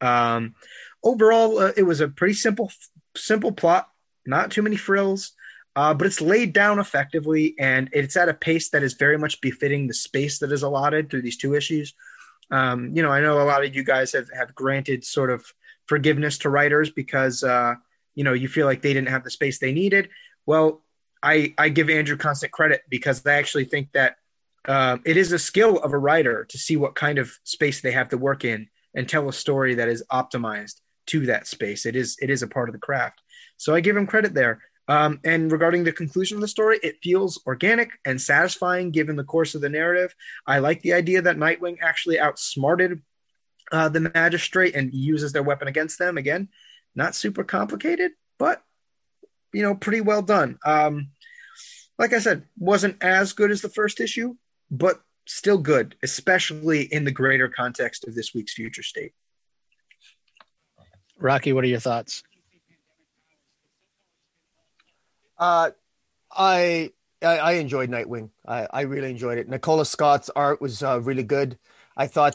Overall, it was a pretty simple plot, not too many frills, but it's laid down effectively, and it's at a pace that is very much befitting the space that is allotted through these 2 issues. I know a lot of you guys have granted sort of forgiveness to writers because you feel like they didn't have the space they needed. Well, I give Andrew Constant credit because I actually think that it is a skill of a writer to see what kind of space they have to work in and tell a story that is optimized to that space. It is a part of the craft. So I give him credit there. And regarding the conclusion of the story, it feels organic and satisfying given the course of the narrative. I like the idea that Nightwing actually outsmarted the Magistrate and uses their weapon against them. Again, not super complicated, but pretty well done. Like I said, wasn't as good as the first issue, but still good, especially in the greater context of this week's Future State. Rocky, what are your thoughts? I enjoyed Nightwing. I really enjoyed it. Nicola Scott's art was really good. I thought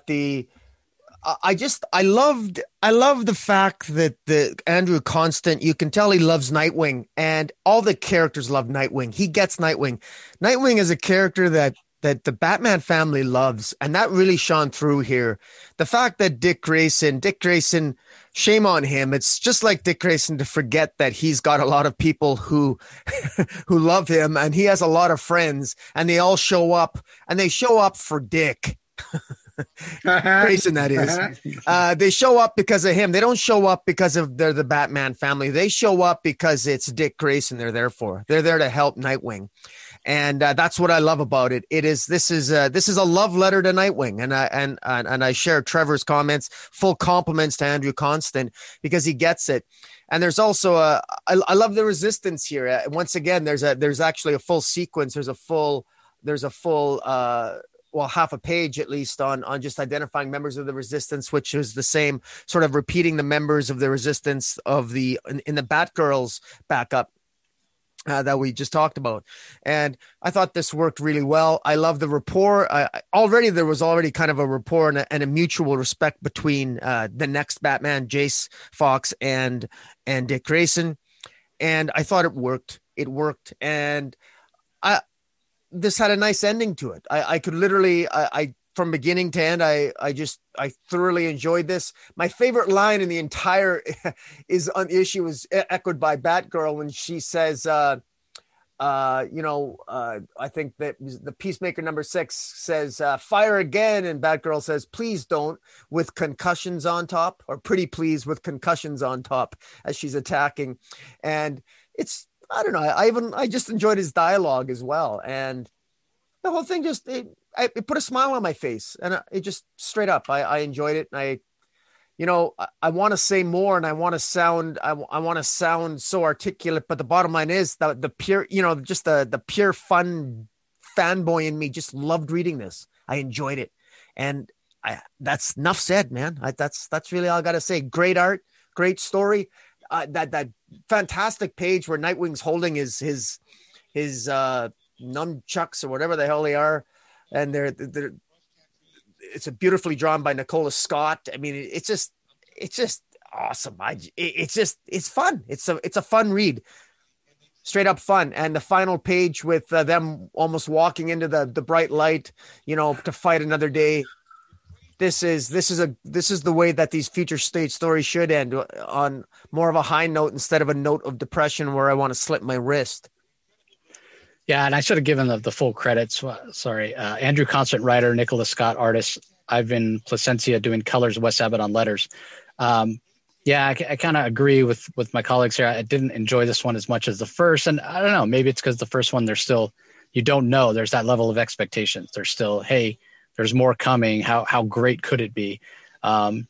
I love the fact that the Andrew Constant, you can tell he loves Nightwing, and all the characters love Nightwing. He gets Nightwing. Nightwing is a character that the Batman family loves, and that really shone through here. The fact that Dick Grayson, shame on him. It's just like Dick Grayson to forget that he's got a lot of people who who love him, and he has a lot of friends, and they all show up, and they show up for Dick. Grayson, that is. They show up because of him. They don't show up because they're the Batman family. They show up because it's Dick Grayson they're there for. They're there to help Nightwing. And that's what I love about it. This is a love letter to Nightwing, and I share Trevor's comments. Full compliments to Andrew Constant because he gets it. And there's also I love the resistance here. Once again, there's actually a full sequence. There's a full half a page at least on just identifying members of the resistance, which is the same sort of repeating the members of the resistance in the Batgirls backup. That we just talked about. And I thought this worked really well. I love the rapport. There was already kind of a rapport and a mutual respect between the next Batman, Jace Fox, and Dick Grayson. And I thought it worked. it worked. And this had a nice ending to it. I could literally, from beginning to end, I thoroughly enjoyed this. My favorite line in the entire is on the issue was echoed by Batgirl when she says, I think that the Peacemaker #6 says, fire again. And Batgirl says, please don't, with concussions on top, or pretty please with concussions on top, as she's attacking. And it's, I don't know. I just enjoyed his dialogue as well. And the whole thing just, it put a smile on my face, and it just straight up, I enjoyed it. And I want to say more, and I want to sound so articulate, but the bottom line is that the pure, just the pure fun fanboy in me just loved reading this. I enjoyed it. And that's enough said, man. That's really all I got to say. Great art, great story. That fantastic page where Nightwing's holding his nunchucks or whatever the hell they are. And it's a beautifully drawn by Nicola Scott. I mean, it's just awesome. It's fun. It's a fun read, straight up fun. And the final page with them almost walking into the bright light, to fight another day. This is the way that these future state stories should end, on more of a high note instead of a note of depression where I want to slip my wrist. Yeah, and I should have given the full credits. Sorry. Andrew Constant, writer, Nicola Scott, artist, Ivan Placencia doing colors, Wes Abbott on letters. I kind of agree with my colleagues here. I didn't enjoy this one as much as the first. And I don't know, maybe it's because the first one, you don't know. There's that level of expectations. There's still, hey, there's more coming. How great could it be? And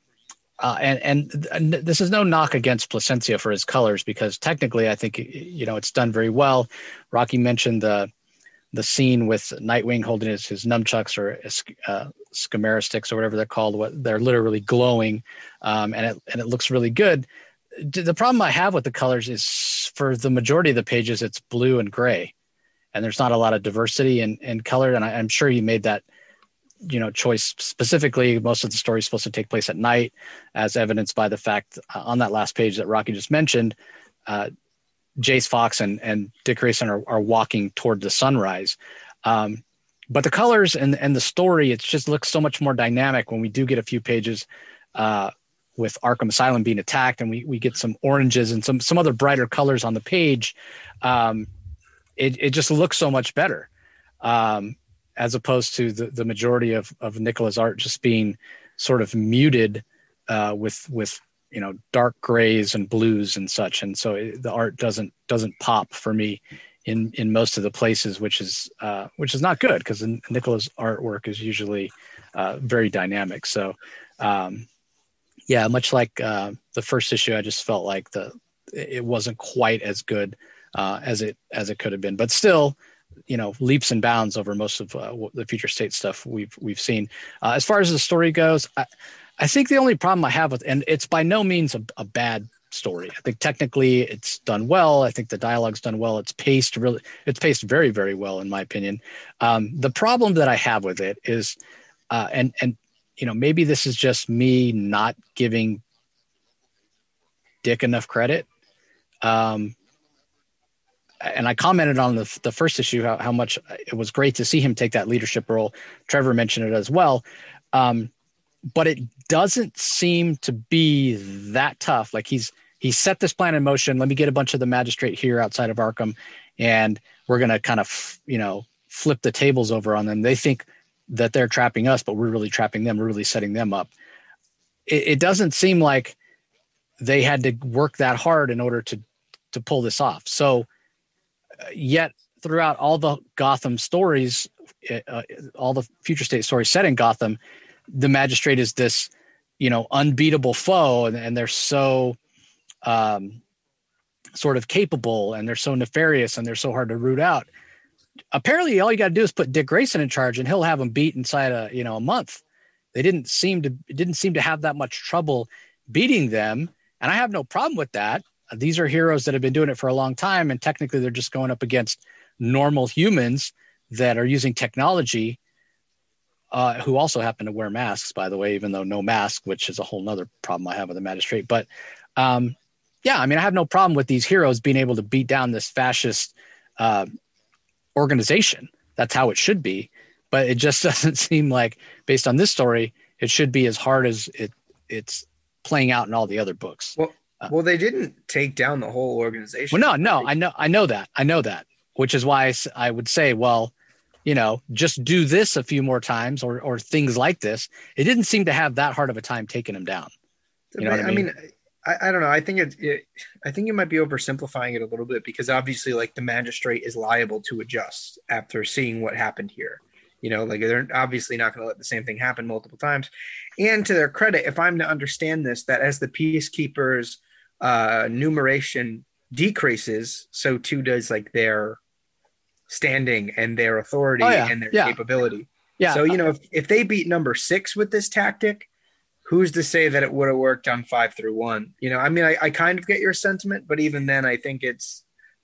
this is no knock against Placencia for his colors, because technically I think, it's done very well. Rocky mentioned the scene with Nightwing holding his nunchucks or Skimera sticks or whatever they're called. They're literally glowing, and it looks really good. The problem I have with the colors is, for the majority of the pages, it's blue and gray, and there's not a lot of diversity in color. And I'm sure he made that choice specifically. Most of the story is supposed to take place at night, as evidenced by the fact on that last page that Rocky just mentioned, Jace Fox and Dick Grayson are walking toward the sunrise. But the colors and the story, it just looks so much more dynamic when we do get a few pages with Arkham Asylum being attacked, and we get some oranges and some other brighter colors on the page. It just looks so much better. As opposed to the majority of Nicola's art just being sort of muted with dark grays and blues and such. And so the art doesn't pop for me in most of the places, which is not good, because Nicola's artwork is usually very dynamic. So much like the first issue, I just felt like it wasn't quite as good as it could have been, but still, leaps and bounds over most of the future state stuff we've seen. As far as the story goes, I think the only problem I have and it's by no means a bad story. I think technically it's done well. I think the dialogue's done well. It's paced very, very well, in my opinion. The problem that I have with it is, and maybe this is just me not giving Dick enough credit. And I commented on the first issue, how much it was great to see him take that leadership role. Trevor mentioned it as well. But it doesn't seem to be that tough. Like he set this plan in motion. Let me get a bunch of the magistrate here outside of Arkham, and we're going to kind of, flip the tables over on them. They think that they're trapping us, but we're really trapping them. We're really setting them up. It doesn't seem like they had to work that hard in order to pull this off. So, yet throughout all the Gotham stories, all the future state stories set in Gotham, the magistrate is this, unbeatable foe, and they're so sort of capable, and they're so nefarious, and they're so hard to root out. Apparently, all you got to do is put Dick Grayson in charge, and he'll have them beat inside a month. It didn't seem to have that much trouble beating them, and I have no problem with that. These are heroes that have been doing it for a long time, and technically they're just going up against normal humans that are using technology, who also happen to wear masks, by the way, even though no mask, which is a whole nother problem I have with the magistrate. But Yeah, I mean, I have no problem with these heroes being able to beat down this fascist organization. That's how it should be. But it just doesn't seem like, based on this story, it should be as hard as it's playing out in all the other books. Well, they didn't take down the whole organization. Well, no, I know that, which is why I would say, well, just do this a few more times or things like this. It didn't seem to have that hard of a time taking him down. You know what I mean? I don't know. I think I think you might be oversimplifying it a little bit, because obviously, like, the magistrate is liable to adjust after seeing what happened here. Like, they're obviously not going to let the same thing happen multiple times. And to their credit, if I'm to understand this, that as the peacekeepers' numeration decreases, so too does, like, their standing and their authority and their capability. Yeah. So, if they beat number 6 with this tactic, who's to say that it would have worked on 5 through 1? I kind of get your sentiment, but even then, I think it's,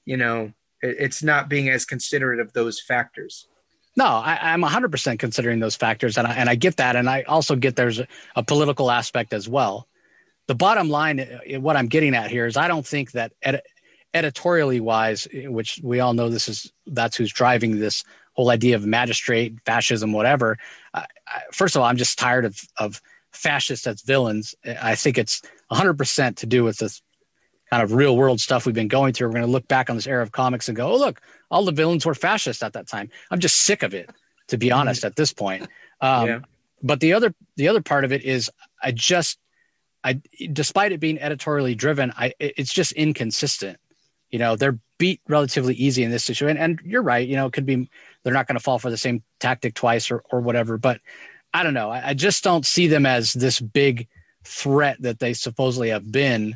it's not being as considerate of those factors. No, I'm 100% considering those factors, and I get that, and I also get there's a political aspect as well. The bottom line, what I'm getting at here, is I don't think that editorially wise, which we all know that's who's driving this whole idea of magistrate, fascism, whatever. First of all, I'm just tired of fascists as villains. I think it's 100% to do with this kind of real world stuff we've been going through. We're going to look back on this era of comics and go, oh, look, all the villains were fascists at that time. I'm just sick of it, to be honest, at this point. But the other part of it is despite it being editorially driven, it's just inconsistent. They're beat relatively easy in this situation. And you're right. It could be, they're not going to fall for the same tactic twice or whatever, but I don't know. I just don't see them as this big threat that they supposedly have been.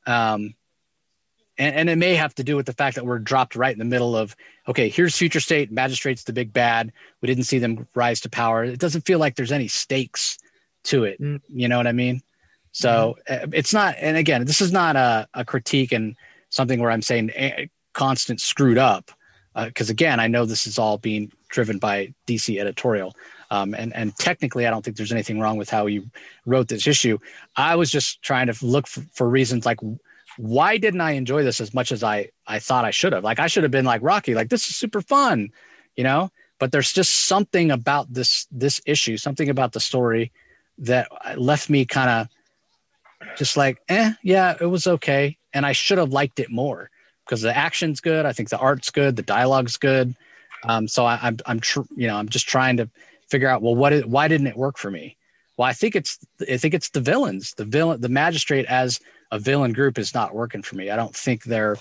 And it may have to do with the fact that we're dropped right in the middle of, okay, here's future state, magistrate's the big bad. We didn't see them rise to power. It doesn't feel like there's any stakes to it. You know what I mean? So it's not, and again, this is not a critique and something where I'm saying constant screwed up. Because again, I know this is all being driven by DC editorial. And technically, I don't think there's anything wrong with how you wrote this issue. I was just trying to look for reasons like, why didn't I enjoy this as much as I thought I should have? Like, I should have been like Rocky, like, this is super fun, but there's just something about this issue, something about the story that left me kind of just like, yeah, it was okay. And I should have liked it more because the action's good. I think the art's good. The dialogue's good. So I'm just trying to figure out, well, why didn't it work for me? Well, I think it's the villains. The magistrate as a villain group is not working for me. I don't think they're.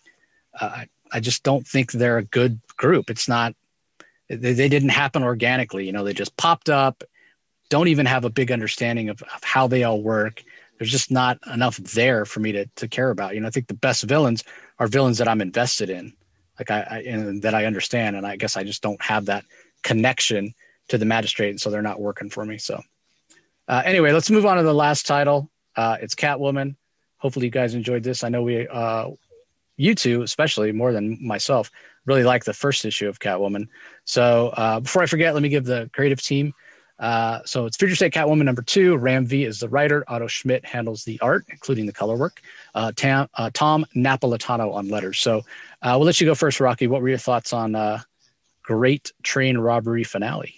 I just don't think they're a good group. It's not. They didn't happen organically. They just popped up. Don't even have a big understanding of how they all work. There's just not enough there for me to care about. I think the best villains are villains that I'm invested in, like and that I understand. And I guess I just don't have that connection to the magistrate, and so they're not working for me. So anyway, let's move on to the last title. It's Catwoman. Hopefully you guys enjoyed this. I know you two, especially more than myself, really like the first issue of Catwoman. So before I forget, let me give the creative team. So it's Future State Catwoman number 2. Ram V is the writer. Otto Schmidt handles the art, including the color work. Tom Napolitano on letters. So we'll let you go first, Rocky. What were your thoughts on Great Train Robbery Finale?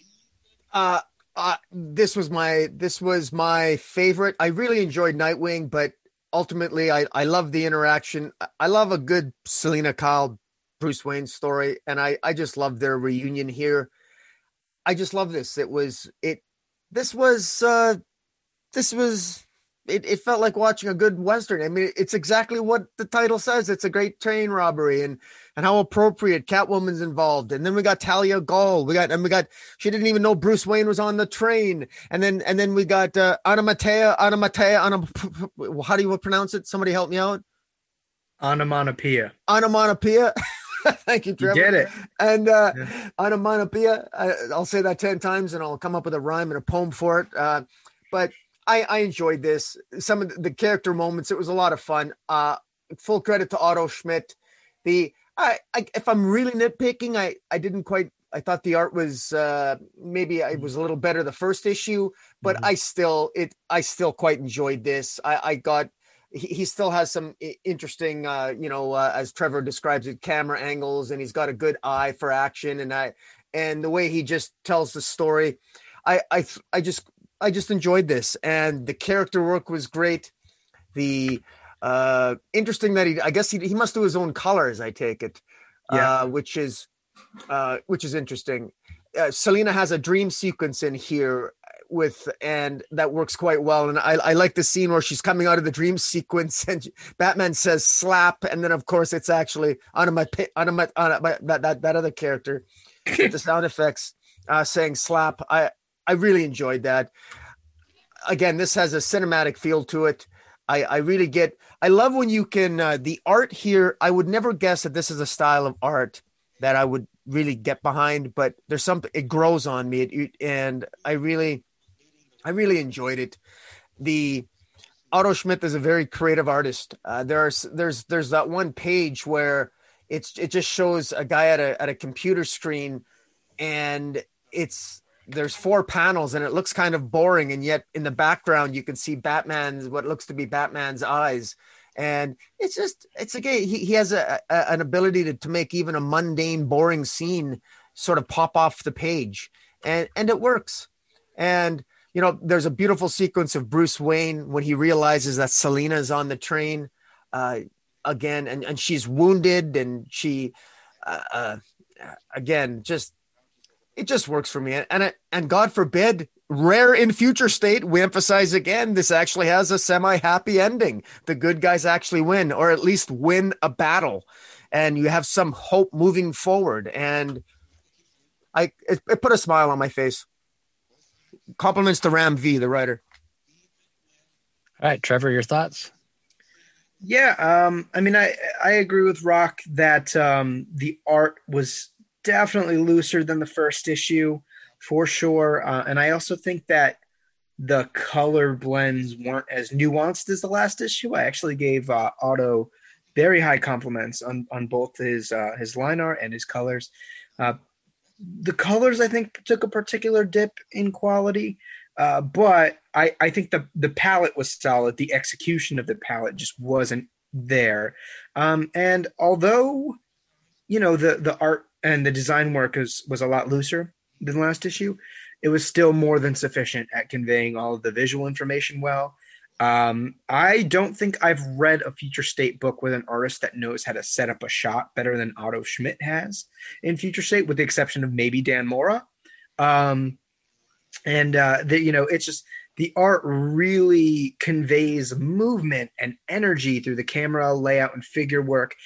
This was my favorite. I really enjoyed Nightwing, but ultimately I love the interaction. I love a good Selina Kyle, Bruce Wayne story. And I just love their reunion here. I just love this. It felt like watching a good Western. I mean, it's exactly what the title says. It's a great train robbery and how appropriate. Catwoman's involved. And then we got Talia Ghul. She didn't even know Bruce Wayne was on the train. And then we got Onomatopoeia. How do you pronounce it? Somebody help me out. Onomatopoeia. Thank you, Trevor. You get it. And onomatopoeia. I'll say that 10 times and I'll come up with a rhyme and a poem for it. But I enjoyed this. Some of the character moments, it was a lot of fun. Full credit to Otto Schmidt. If I'm really nitpicking, I thought the art was maybe it was a little better the first issue, but I still quite enjoyed this. he still has some interesting, as Trevor describes it, camera angles, and he's got a good eye for action. And the way he just tells the story, I just enjoyed this, and the character work was great. The interesting that I guess he must do his own colors. I take it, which is interesting. Selena has a dream sequence in here and that works quite well. And I like the scene where she's coming out of the dream sequence and Batman says slap. And then of course it's actually that other character with the sound effects saying slap. I really enjoyed that. Again, this has a cinematic feel to it. I love when you can, the art here, I would never guess that this is a style of art that I would really get behind, but there's something, it grows on me. And I really enjoyed it. The Otto Schmidt is a very creative artist. There's that one page where it just shows a guy at a computer screen, and there's 4 panels and it looks kind of boring. And yet in the background, you can see what looks to be Batman's eyes. And it's again, he has an ability to make even a mundane, boring scene sort of pop off the page, and it works. And, there's a beautiful sequence of Bruce Wayne when he realizes that Selina is on the train again, and she's wounded, and she, again, it just works for me. And God forbid, rare in Future State, we emphasize again, this actually has a semi-happy ending. The good guys actually win, or at least win a battle, and you have some hope moving forward. And it put a smile on my face. Compliments to Ram V, the writer. All right, Trevor, your thoughts? Yeah, I agree with Rock that the art was definitely looser than the first issue, for sure. And I also think that the color blends weren't as nuanced as the last issue. I actually gave Otto very high compliments on both his line art and his colors. The colors, I think, took a particular dip in quality, but I think the palette was solid. The execution of the palette just wasn't there. And although, the art and the design work was a lot looser than last issue, it was still more than sufficient at conveying all of the visual information well. I don't think I've read a Future State book with an artist that knows how to set up a shot better than Otto Schmidt has in Future State, with the exception of maybe Dan Mora. It's just, the art really conveys movement and energy through the camera layout and figure work.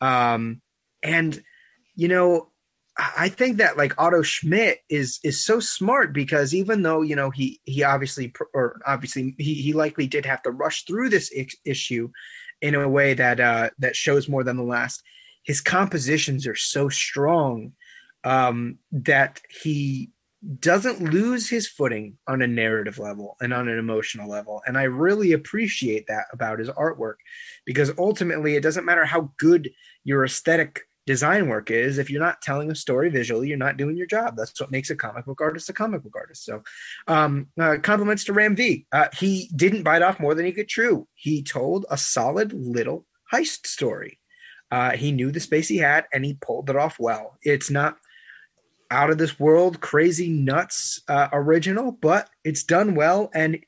I think that like Otto Schmidt is so smart, because even though, he obviously likely did have to rush through this issue in a way that shows more than the last, his compositions are so strong that he doesn't lose his footing on a narrative level and on an emotional level. And I really appreciate that about his artwork, because ultimately it doesn't matter how good your aesthetic design work is. If you're not telling a story visually, you're not doing your job. That's what makes a comic book artist a comic book artist. So compliments to Ram V. He didn't bite off more than he could chew. He told a solid little heist story. He knew the space he had, and he pulled it off well. It's not out of this world, crazy nuts original, but it's done well, and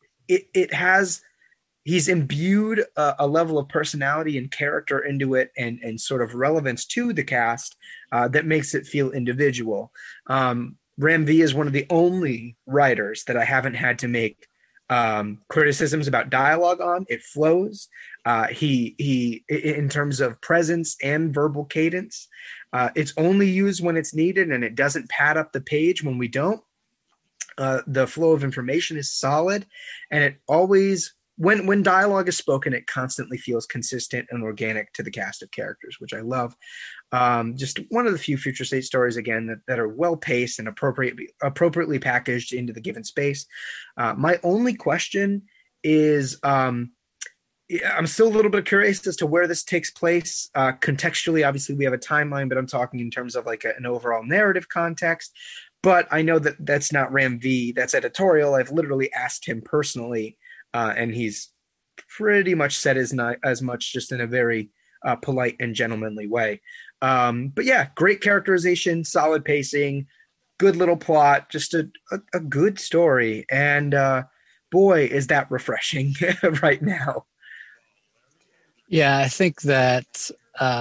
he's imbued a level of personality and character into it, and sort of relevance to the cast that makes it feel individual. Ram V is one of the only writers that I haven't had to make criticisms about dialogue on. It flows. He in terms of presence and verbal cadence, it's only used when it's needed, and it doesn't pad up the page when we don't. The flow of information is solid, and it always, when dialogue is spoken, it constantly feels consistent and organic to the cast of characters, which I love. Just one of the few Future State stories, again, that are well paced and appropriately packaged into the given space. My only question is, I'm still a little bit curious as to where this takes place. Contextually, obviously, we have a timeline, but I'm talking in terms of like an overall narrative context. But I know that that's not Ram V. That's editorial. I've literally asked him personally, and he's pretty much said as much, just in a very polite and gentlemanly way. But yeah, great characterization, solid pacing, good little plot, just a good story. And boy, is that refreshing right now. Yeah, I think that,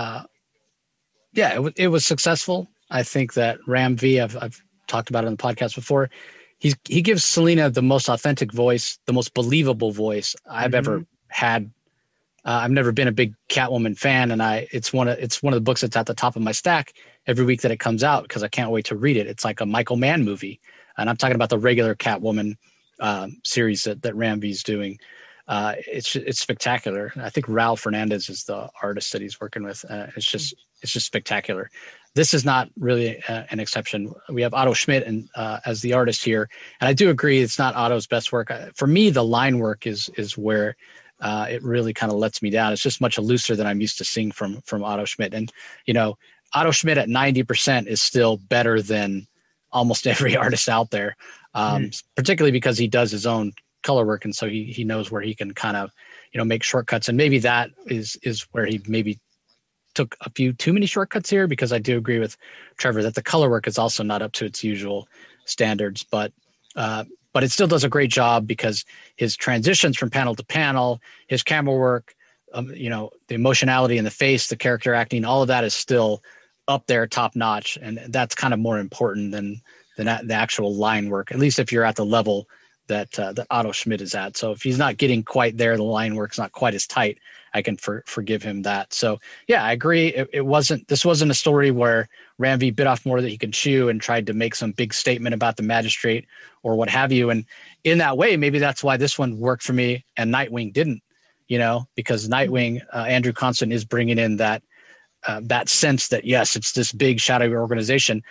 it was successful. I think that Ram V, I've talked about it on the podcast before. He gives Selina the most authentic voice, the most believable voice I've ever had. I've never been a big Catwoman fan, and it's one of the books that's at the top of my stack every week that it comes out because I can't wait to read it. It's like a Michael Mann movie, and I'm talking about the regular Catwoman series that Ram V's doing. It's spectacular. I think Raul Fernandez is the artist that he's working with. It's just spectacular. This is not really an exception. We have Otto Schmidt as the artist here, and I do agree it's not Otto's best work. For me, the line work is where it really kind of lets me down. It's just much looser than I'm used to seeing from Otto Schmidt. And Otto Schmidt at 90% is still better than almost every artist out there, particularly because he does his own color work, and so he knows where he can kind of make shortcuts. And maybe that is where he maybe took a few too many shortcuts here, because I do agree with Trevor that the color work is also not up to its usual standards, but it still does a great job because his transitions from panel to panel, his camera work, the emotionality in the face, the character acting, all of that is still up there, top notch. And that's kind of more important than the actual line work, at least if you're at the level that Otto Schmidt is at. So if he's not getting quite there, the line work's not quite as tight, I can forgive him that. So yeah, I agree. This wasn't a story where Ram V bit off more that he could chew and tried to make some big statement about the magistrate or what have you. And in that way, maybe that's why this one worked for me and Nightwing didn't, because Nightwing, Andrew Constant is bringing in that sense that, yes, it's this big shadowy organization.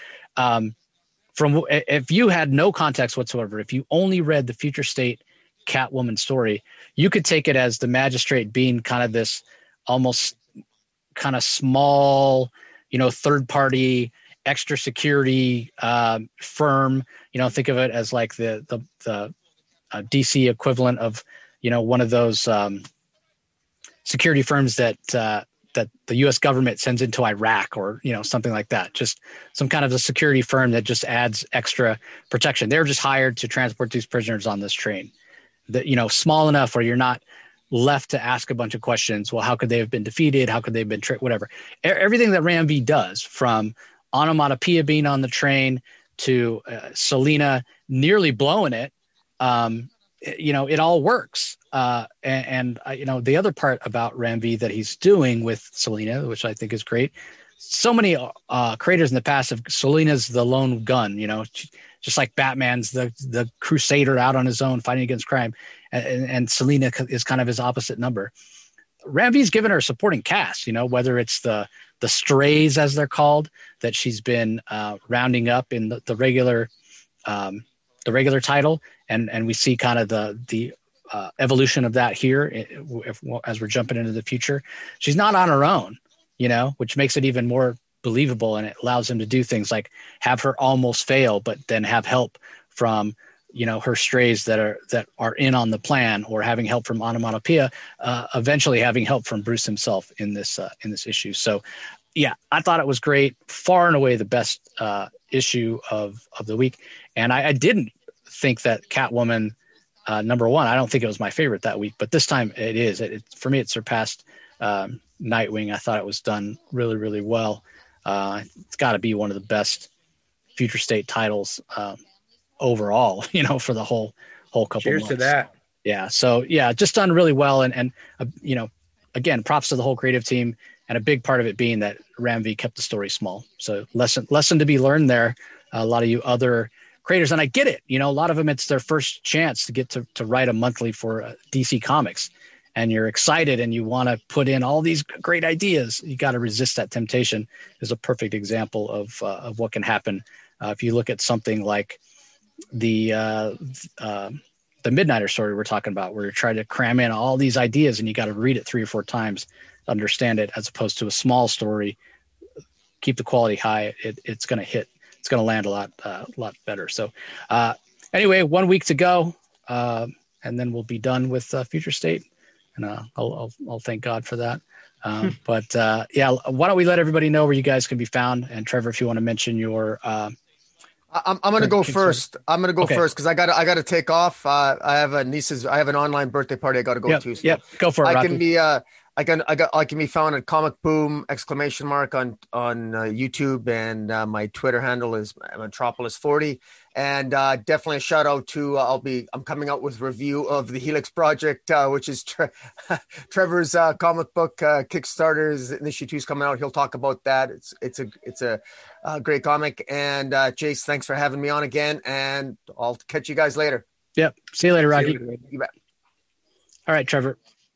If you had no context whatsoever, if you only read the Future State Catwoman story, you could take it as the magistrate being kind of this almost kind of small, third party, extra security firm. Think of it as like the DC equivalent of, one of those security firms that the U.S. government sends into Iraq or, something like that. Just some kind of a security firm that just adds extra protection. They're just hired to transport these prisoners on this train. That, small enough where you're not left to ask a bunch of questions. Well, how could they have been defeated? How could they have been tricked? Whatever. Everything that Ram V does, from Onomatopoeia being on the train to Selina nearly blowing it, it all works. The other part about Ram V that he's doing with Selina, which I think is great. So many creators in the past have Selina's the lone gun, just like Batman's the crusader out on his own fighting against crime, and Selina is kind of his opposite number. Ram V's given her a supporting cast, whether it's the strays, as they're called, that she's been rounding up in the regular title, and we see kind of the evolution of that here as we're jumping into the future. She's not on her own, which makes it even more believable, and it allows him to do things like have her almost fail, but then have help from her strays that are in on the plan, or having help from Onomatopoeia, eventually having help from Bruce himself in this issue. So yeah, I thought it was great, far and away the best issue of the week. And I didn't think that Catwoman number one, I don't think it was my favorite that week, but this time it is. For me, it surpassed Nightwing. I thought it was done really, really well. It's got to be one of the best Future State titles overall, for the whole couple Cheers months. To that. Yeah. So yeah, just done really well. And again, props to the whole creative team, and a big part of it being that Ram V kept the story small. So lesson to be learned there. A lot of you other creators, and I get it. A lot of them, it's their first chance to get to write a monthly for DC Comics, and you're excited and you want to put in all these great ideas. You got to resist that temptation. Is a perfect example of what can happen if you look at something like the Midnighter story we're talking about, where you're trying to cram in all these ideas and you got to read it 3 or 4 times to understand it, as opposed to a small story. Keep the quality high. It's going to hit. It's going to land a lot better. So anyway, 1 week to go, and then we'll be done with Future State. and I'll thank God for that. But yeah, why don't we let everybody know where you guys can be found? And Trevor, if you want to mention your, I'm going to go first. I'm going to go first because I got to take off. I have I have an online birthday party I got to go to. So go for it. I can be I can be found at Comic Boom ! On YouTube, and my Twitter handle is Metropolis40. And definitely a shout out to I'm coming out with review of the Helix Project, which is Trevor's comic book Kickstarter's issue 2 is coming out. He'll talk about that. It's a great comic. And Jace, thanks for having me on again, and I'll catch you guys later. Yep. See you later, Rocky. You bet. All right, Trevor.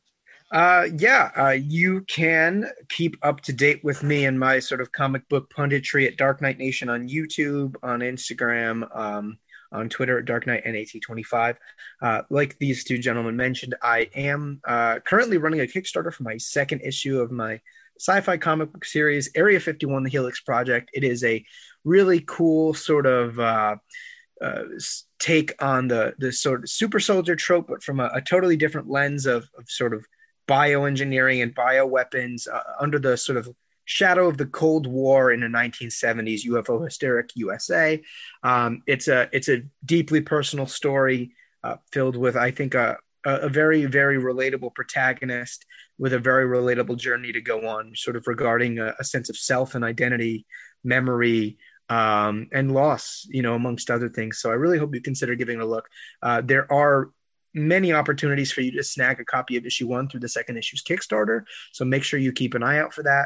You can keep up to date with me and my sort of comic book punditry at Dark Knight Nation on YouTube, on Instagram, on Twitter at Dark Knight NAT25. Like these two gentlemen mentioned, I am currently running a Kickstarter for my second issue of my sci-fi comic book series, Area 51, The Helix Project. It is a really cool sort of take on the sort of super soldier trope, but from a totally different lens of sort of bioengineering and bioweapons under the sort of shadow of the Cold War in the 1970s UFO hysteric USA. It's a deeply personal story filled with, I think, a very, very relatable protagonist with a very relatable journey to go on, sort of regarding a sense of self and identity, memory, and loss, amongst other things. So I really hope you consider giving it a look. There are many opportunities for you to snag a copy of issue 1 through the second issue's Kickstarter. So make sure you keep an eye out for that.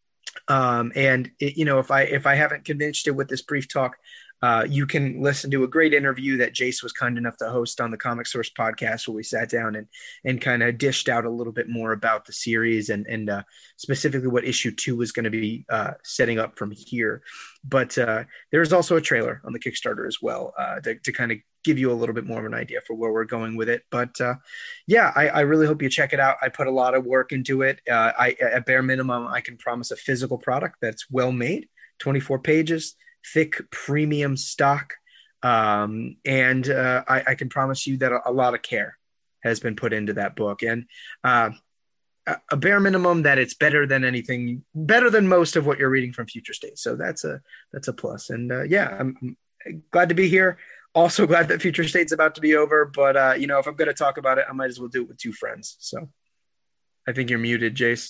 If I haven't convinced you with this brief talk, you can listen to a great interview that Jace was kind enough to host on the Comic Source podcast, where we sat down and kind of dished out a little bit more about the series and specifically what issue 2 was going to be setting up from here. But there's also a trailer on the Kickstarter as well to kind of give you a little bit more of an idea for where we're going with it. But I really hope you check it out. I put a lot of work into it. At bare minimum, I can promise a physical product that's well made, 24 pages, thick premium stock. I can promise you that a lot of care has been put into that book. And a bare minimum that it's better than most of what you're reading from Future State. So that's a plus. And I'm glad to be here. Also glad that Future State's about to be over, but if I'm going to talk about it, I might as well do it with two friends. So I think you're muted, Jace.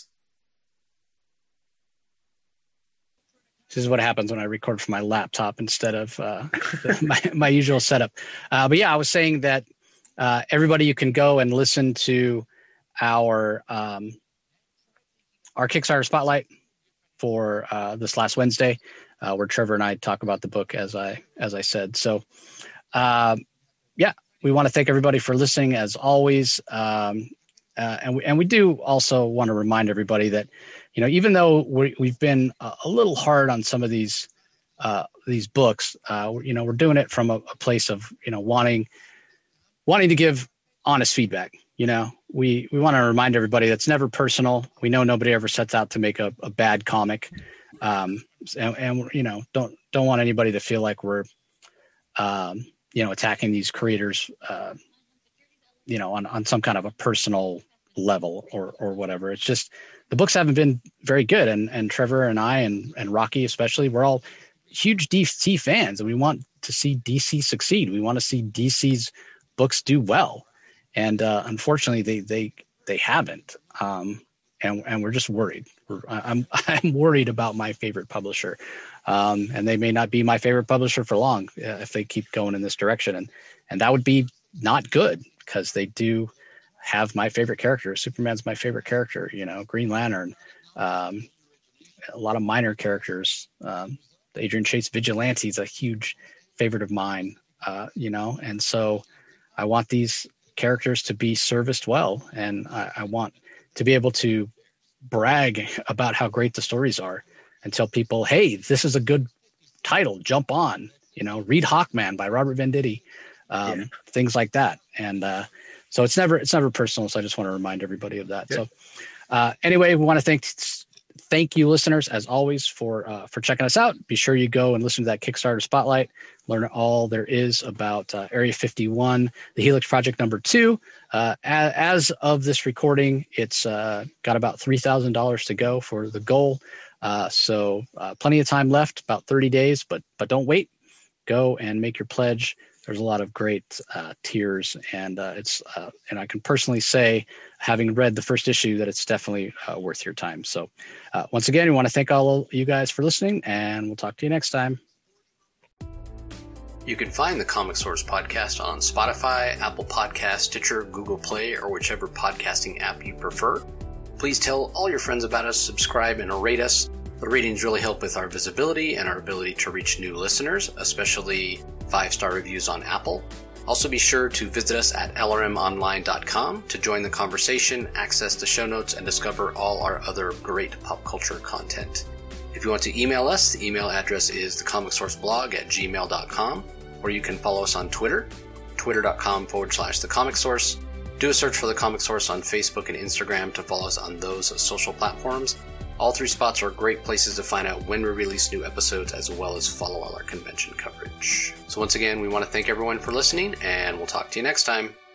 This is what happens when I record from my laptop instead of my usual setup. But yeah, I was saying that everybody, you can go and listen to our Kickstarter spotlight for this last Wednesday, where Trevor and I talk about the book, as I said. So we want to thank everybody for listening, as always. And we do also want to remind everybody that, even though we've been a little hard on some of these books, we're doing it from a place of, wanting to give honest feedback. We want to remind everybody that's never personal. We know nobody ever sets out to make a bad comic. And don't want anybody to feel like we're, attacking these creators, on some kind of a personal level or whatever. It's just, the books haven't been very good. And Trevor and I and Rocky, especially, we're all huge DC fans, and we want to see DC succeed. We want to see DC's books do well. And unfortunately they haven't. And we're just worried. I'm worried about my favorite publisher. And they may not be my favorite publisher for long if they keep going in this direction. And that would be not good, because they do have my favorite character. Superman's my favorite character, Green Lantern, a lot of minor characters. The Adrian Chase Vigilante is a huge favorite of mine, and so I want these characters to be serviced well. And I want to be able to brag about how great the stories are and tell people, hey, this is a good title, jump on, read Hawkman by Robert Venditti, things like that. And so it's never personal. So I just want to remind everybody of that. Yeah. So anyway, we want to thank you, listeners, as always, for checking us out. Be sure you go and listen to that Kickstarter spotlight, learn all there is about Area 51, the Helix Project #2. As of this recording, it's got about $3,000 to go for the goal. So plenty of time left, about 30 days, but don't wait. Go and make your pledge. There's a lot of great tiers, and and I can personally say, having read the first issue, that it's definitely worth your time. So once again, we want to thank all of you guys for listening, and we'll talk to you next time. You can find the Comic Source podcast on Spotify, Apple Podcasts, Stitcher, Google Play, or whichever podcasting app you prefer. Please tell all your friends about us, subscribe, and rate us. The ratings really help with our visibility and our ability to reach new listeners, especially 5-star reviews on Apple. Also be sure to visit us at lrmonline.com to join the conversation, access the show notes, and discover all our other great pop culture content. If you want to email us, the email address is thecomicsourceblog@gmail.com, or you can follow us on Twitter, twitter.com/thecomicsource. Do a search for The Comic Source on Facebook and Instagram to follow us on those social platforms. All 3 spots are great places to find out when we release new episodes, as well as follow all our convention coverage. So once again, we want to thank everyone for listening, and we'll talk to you next time.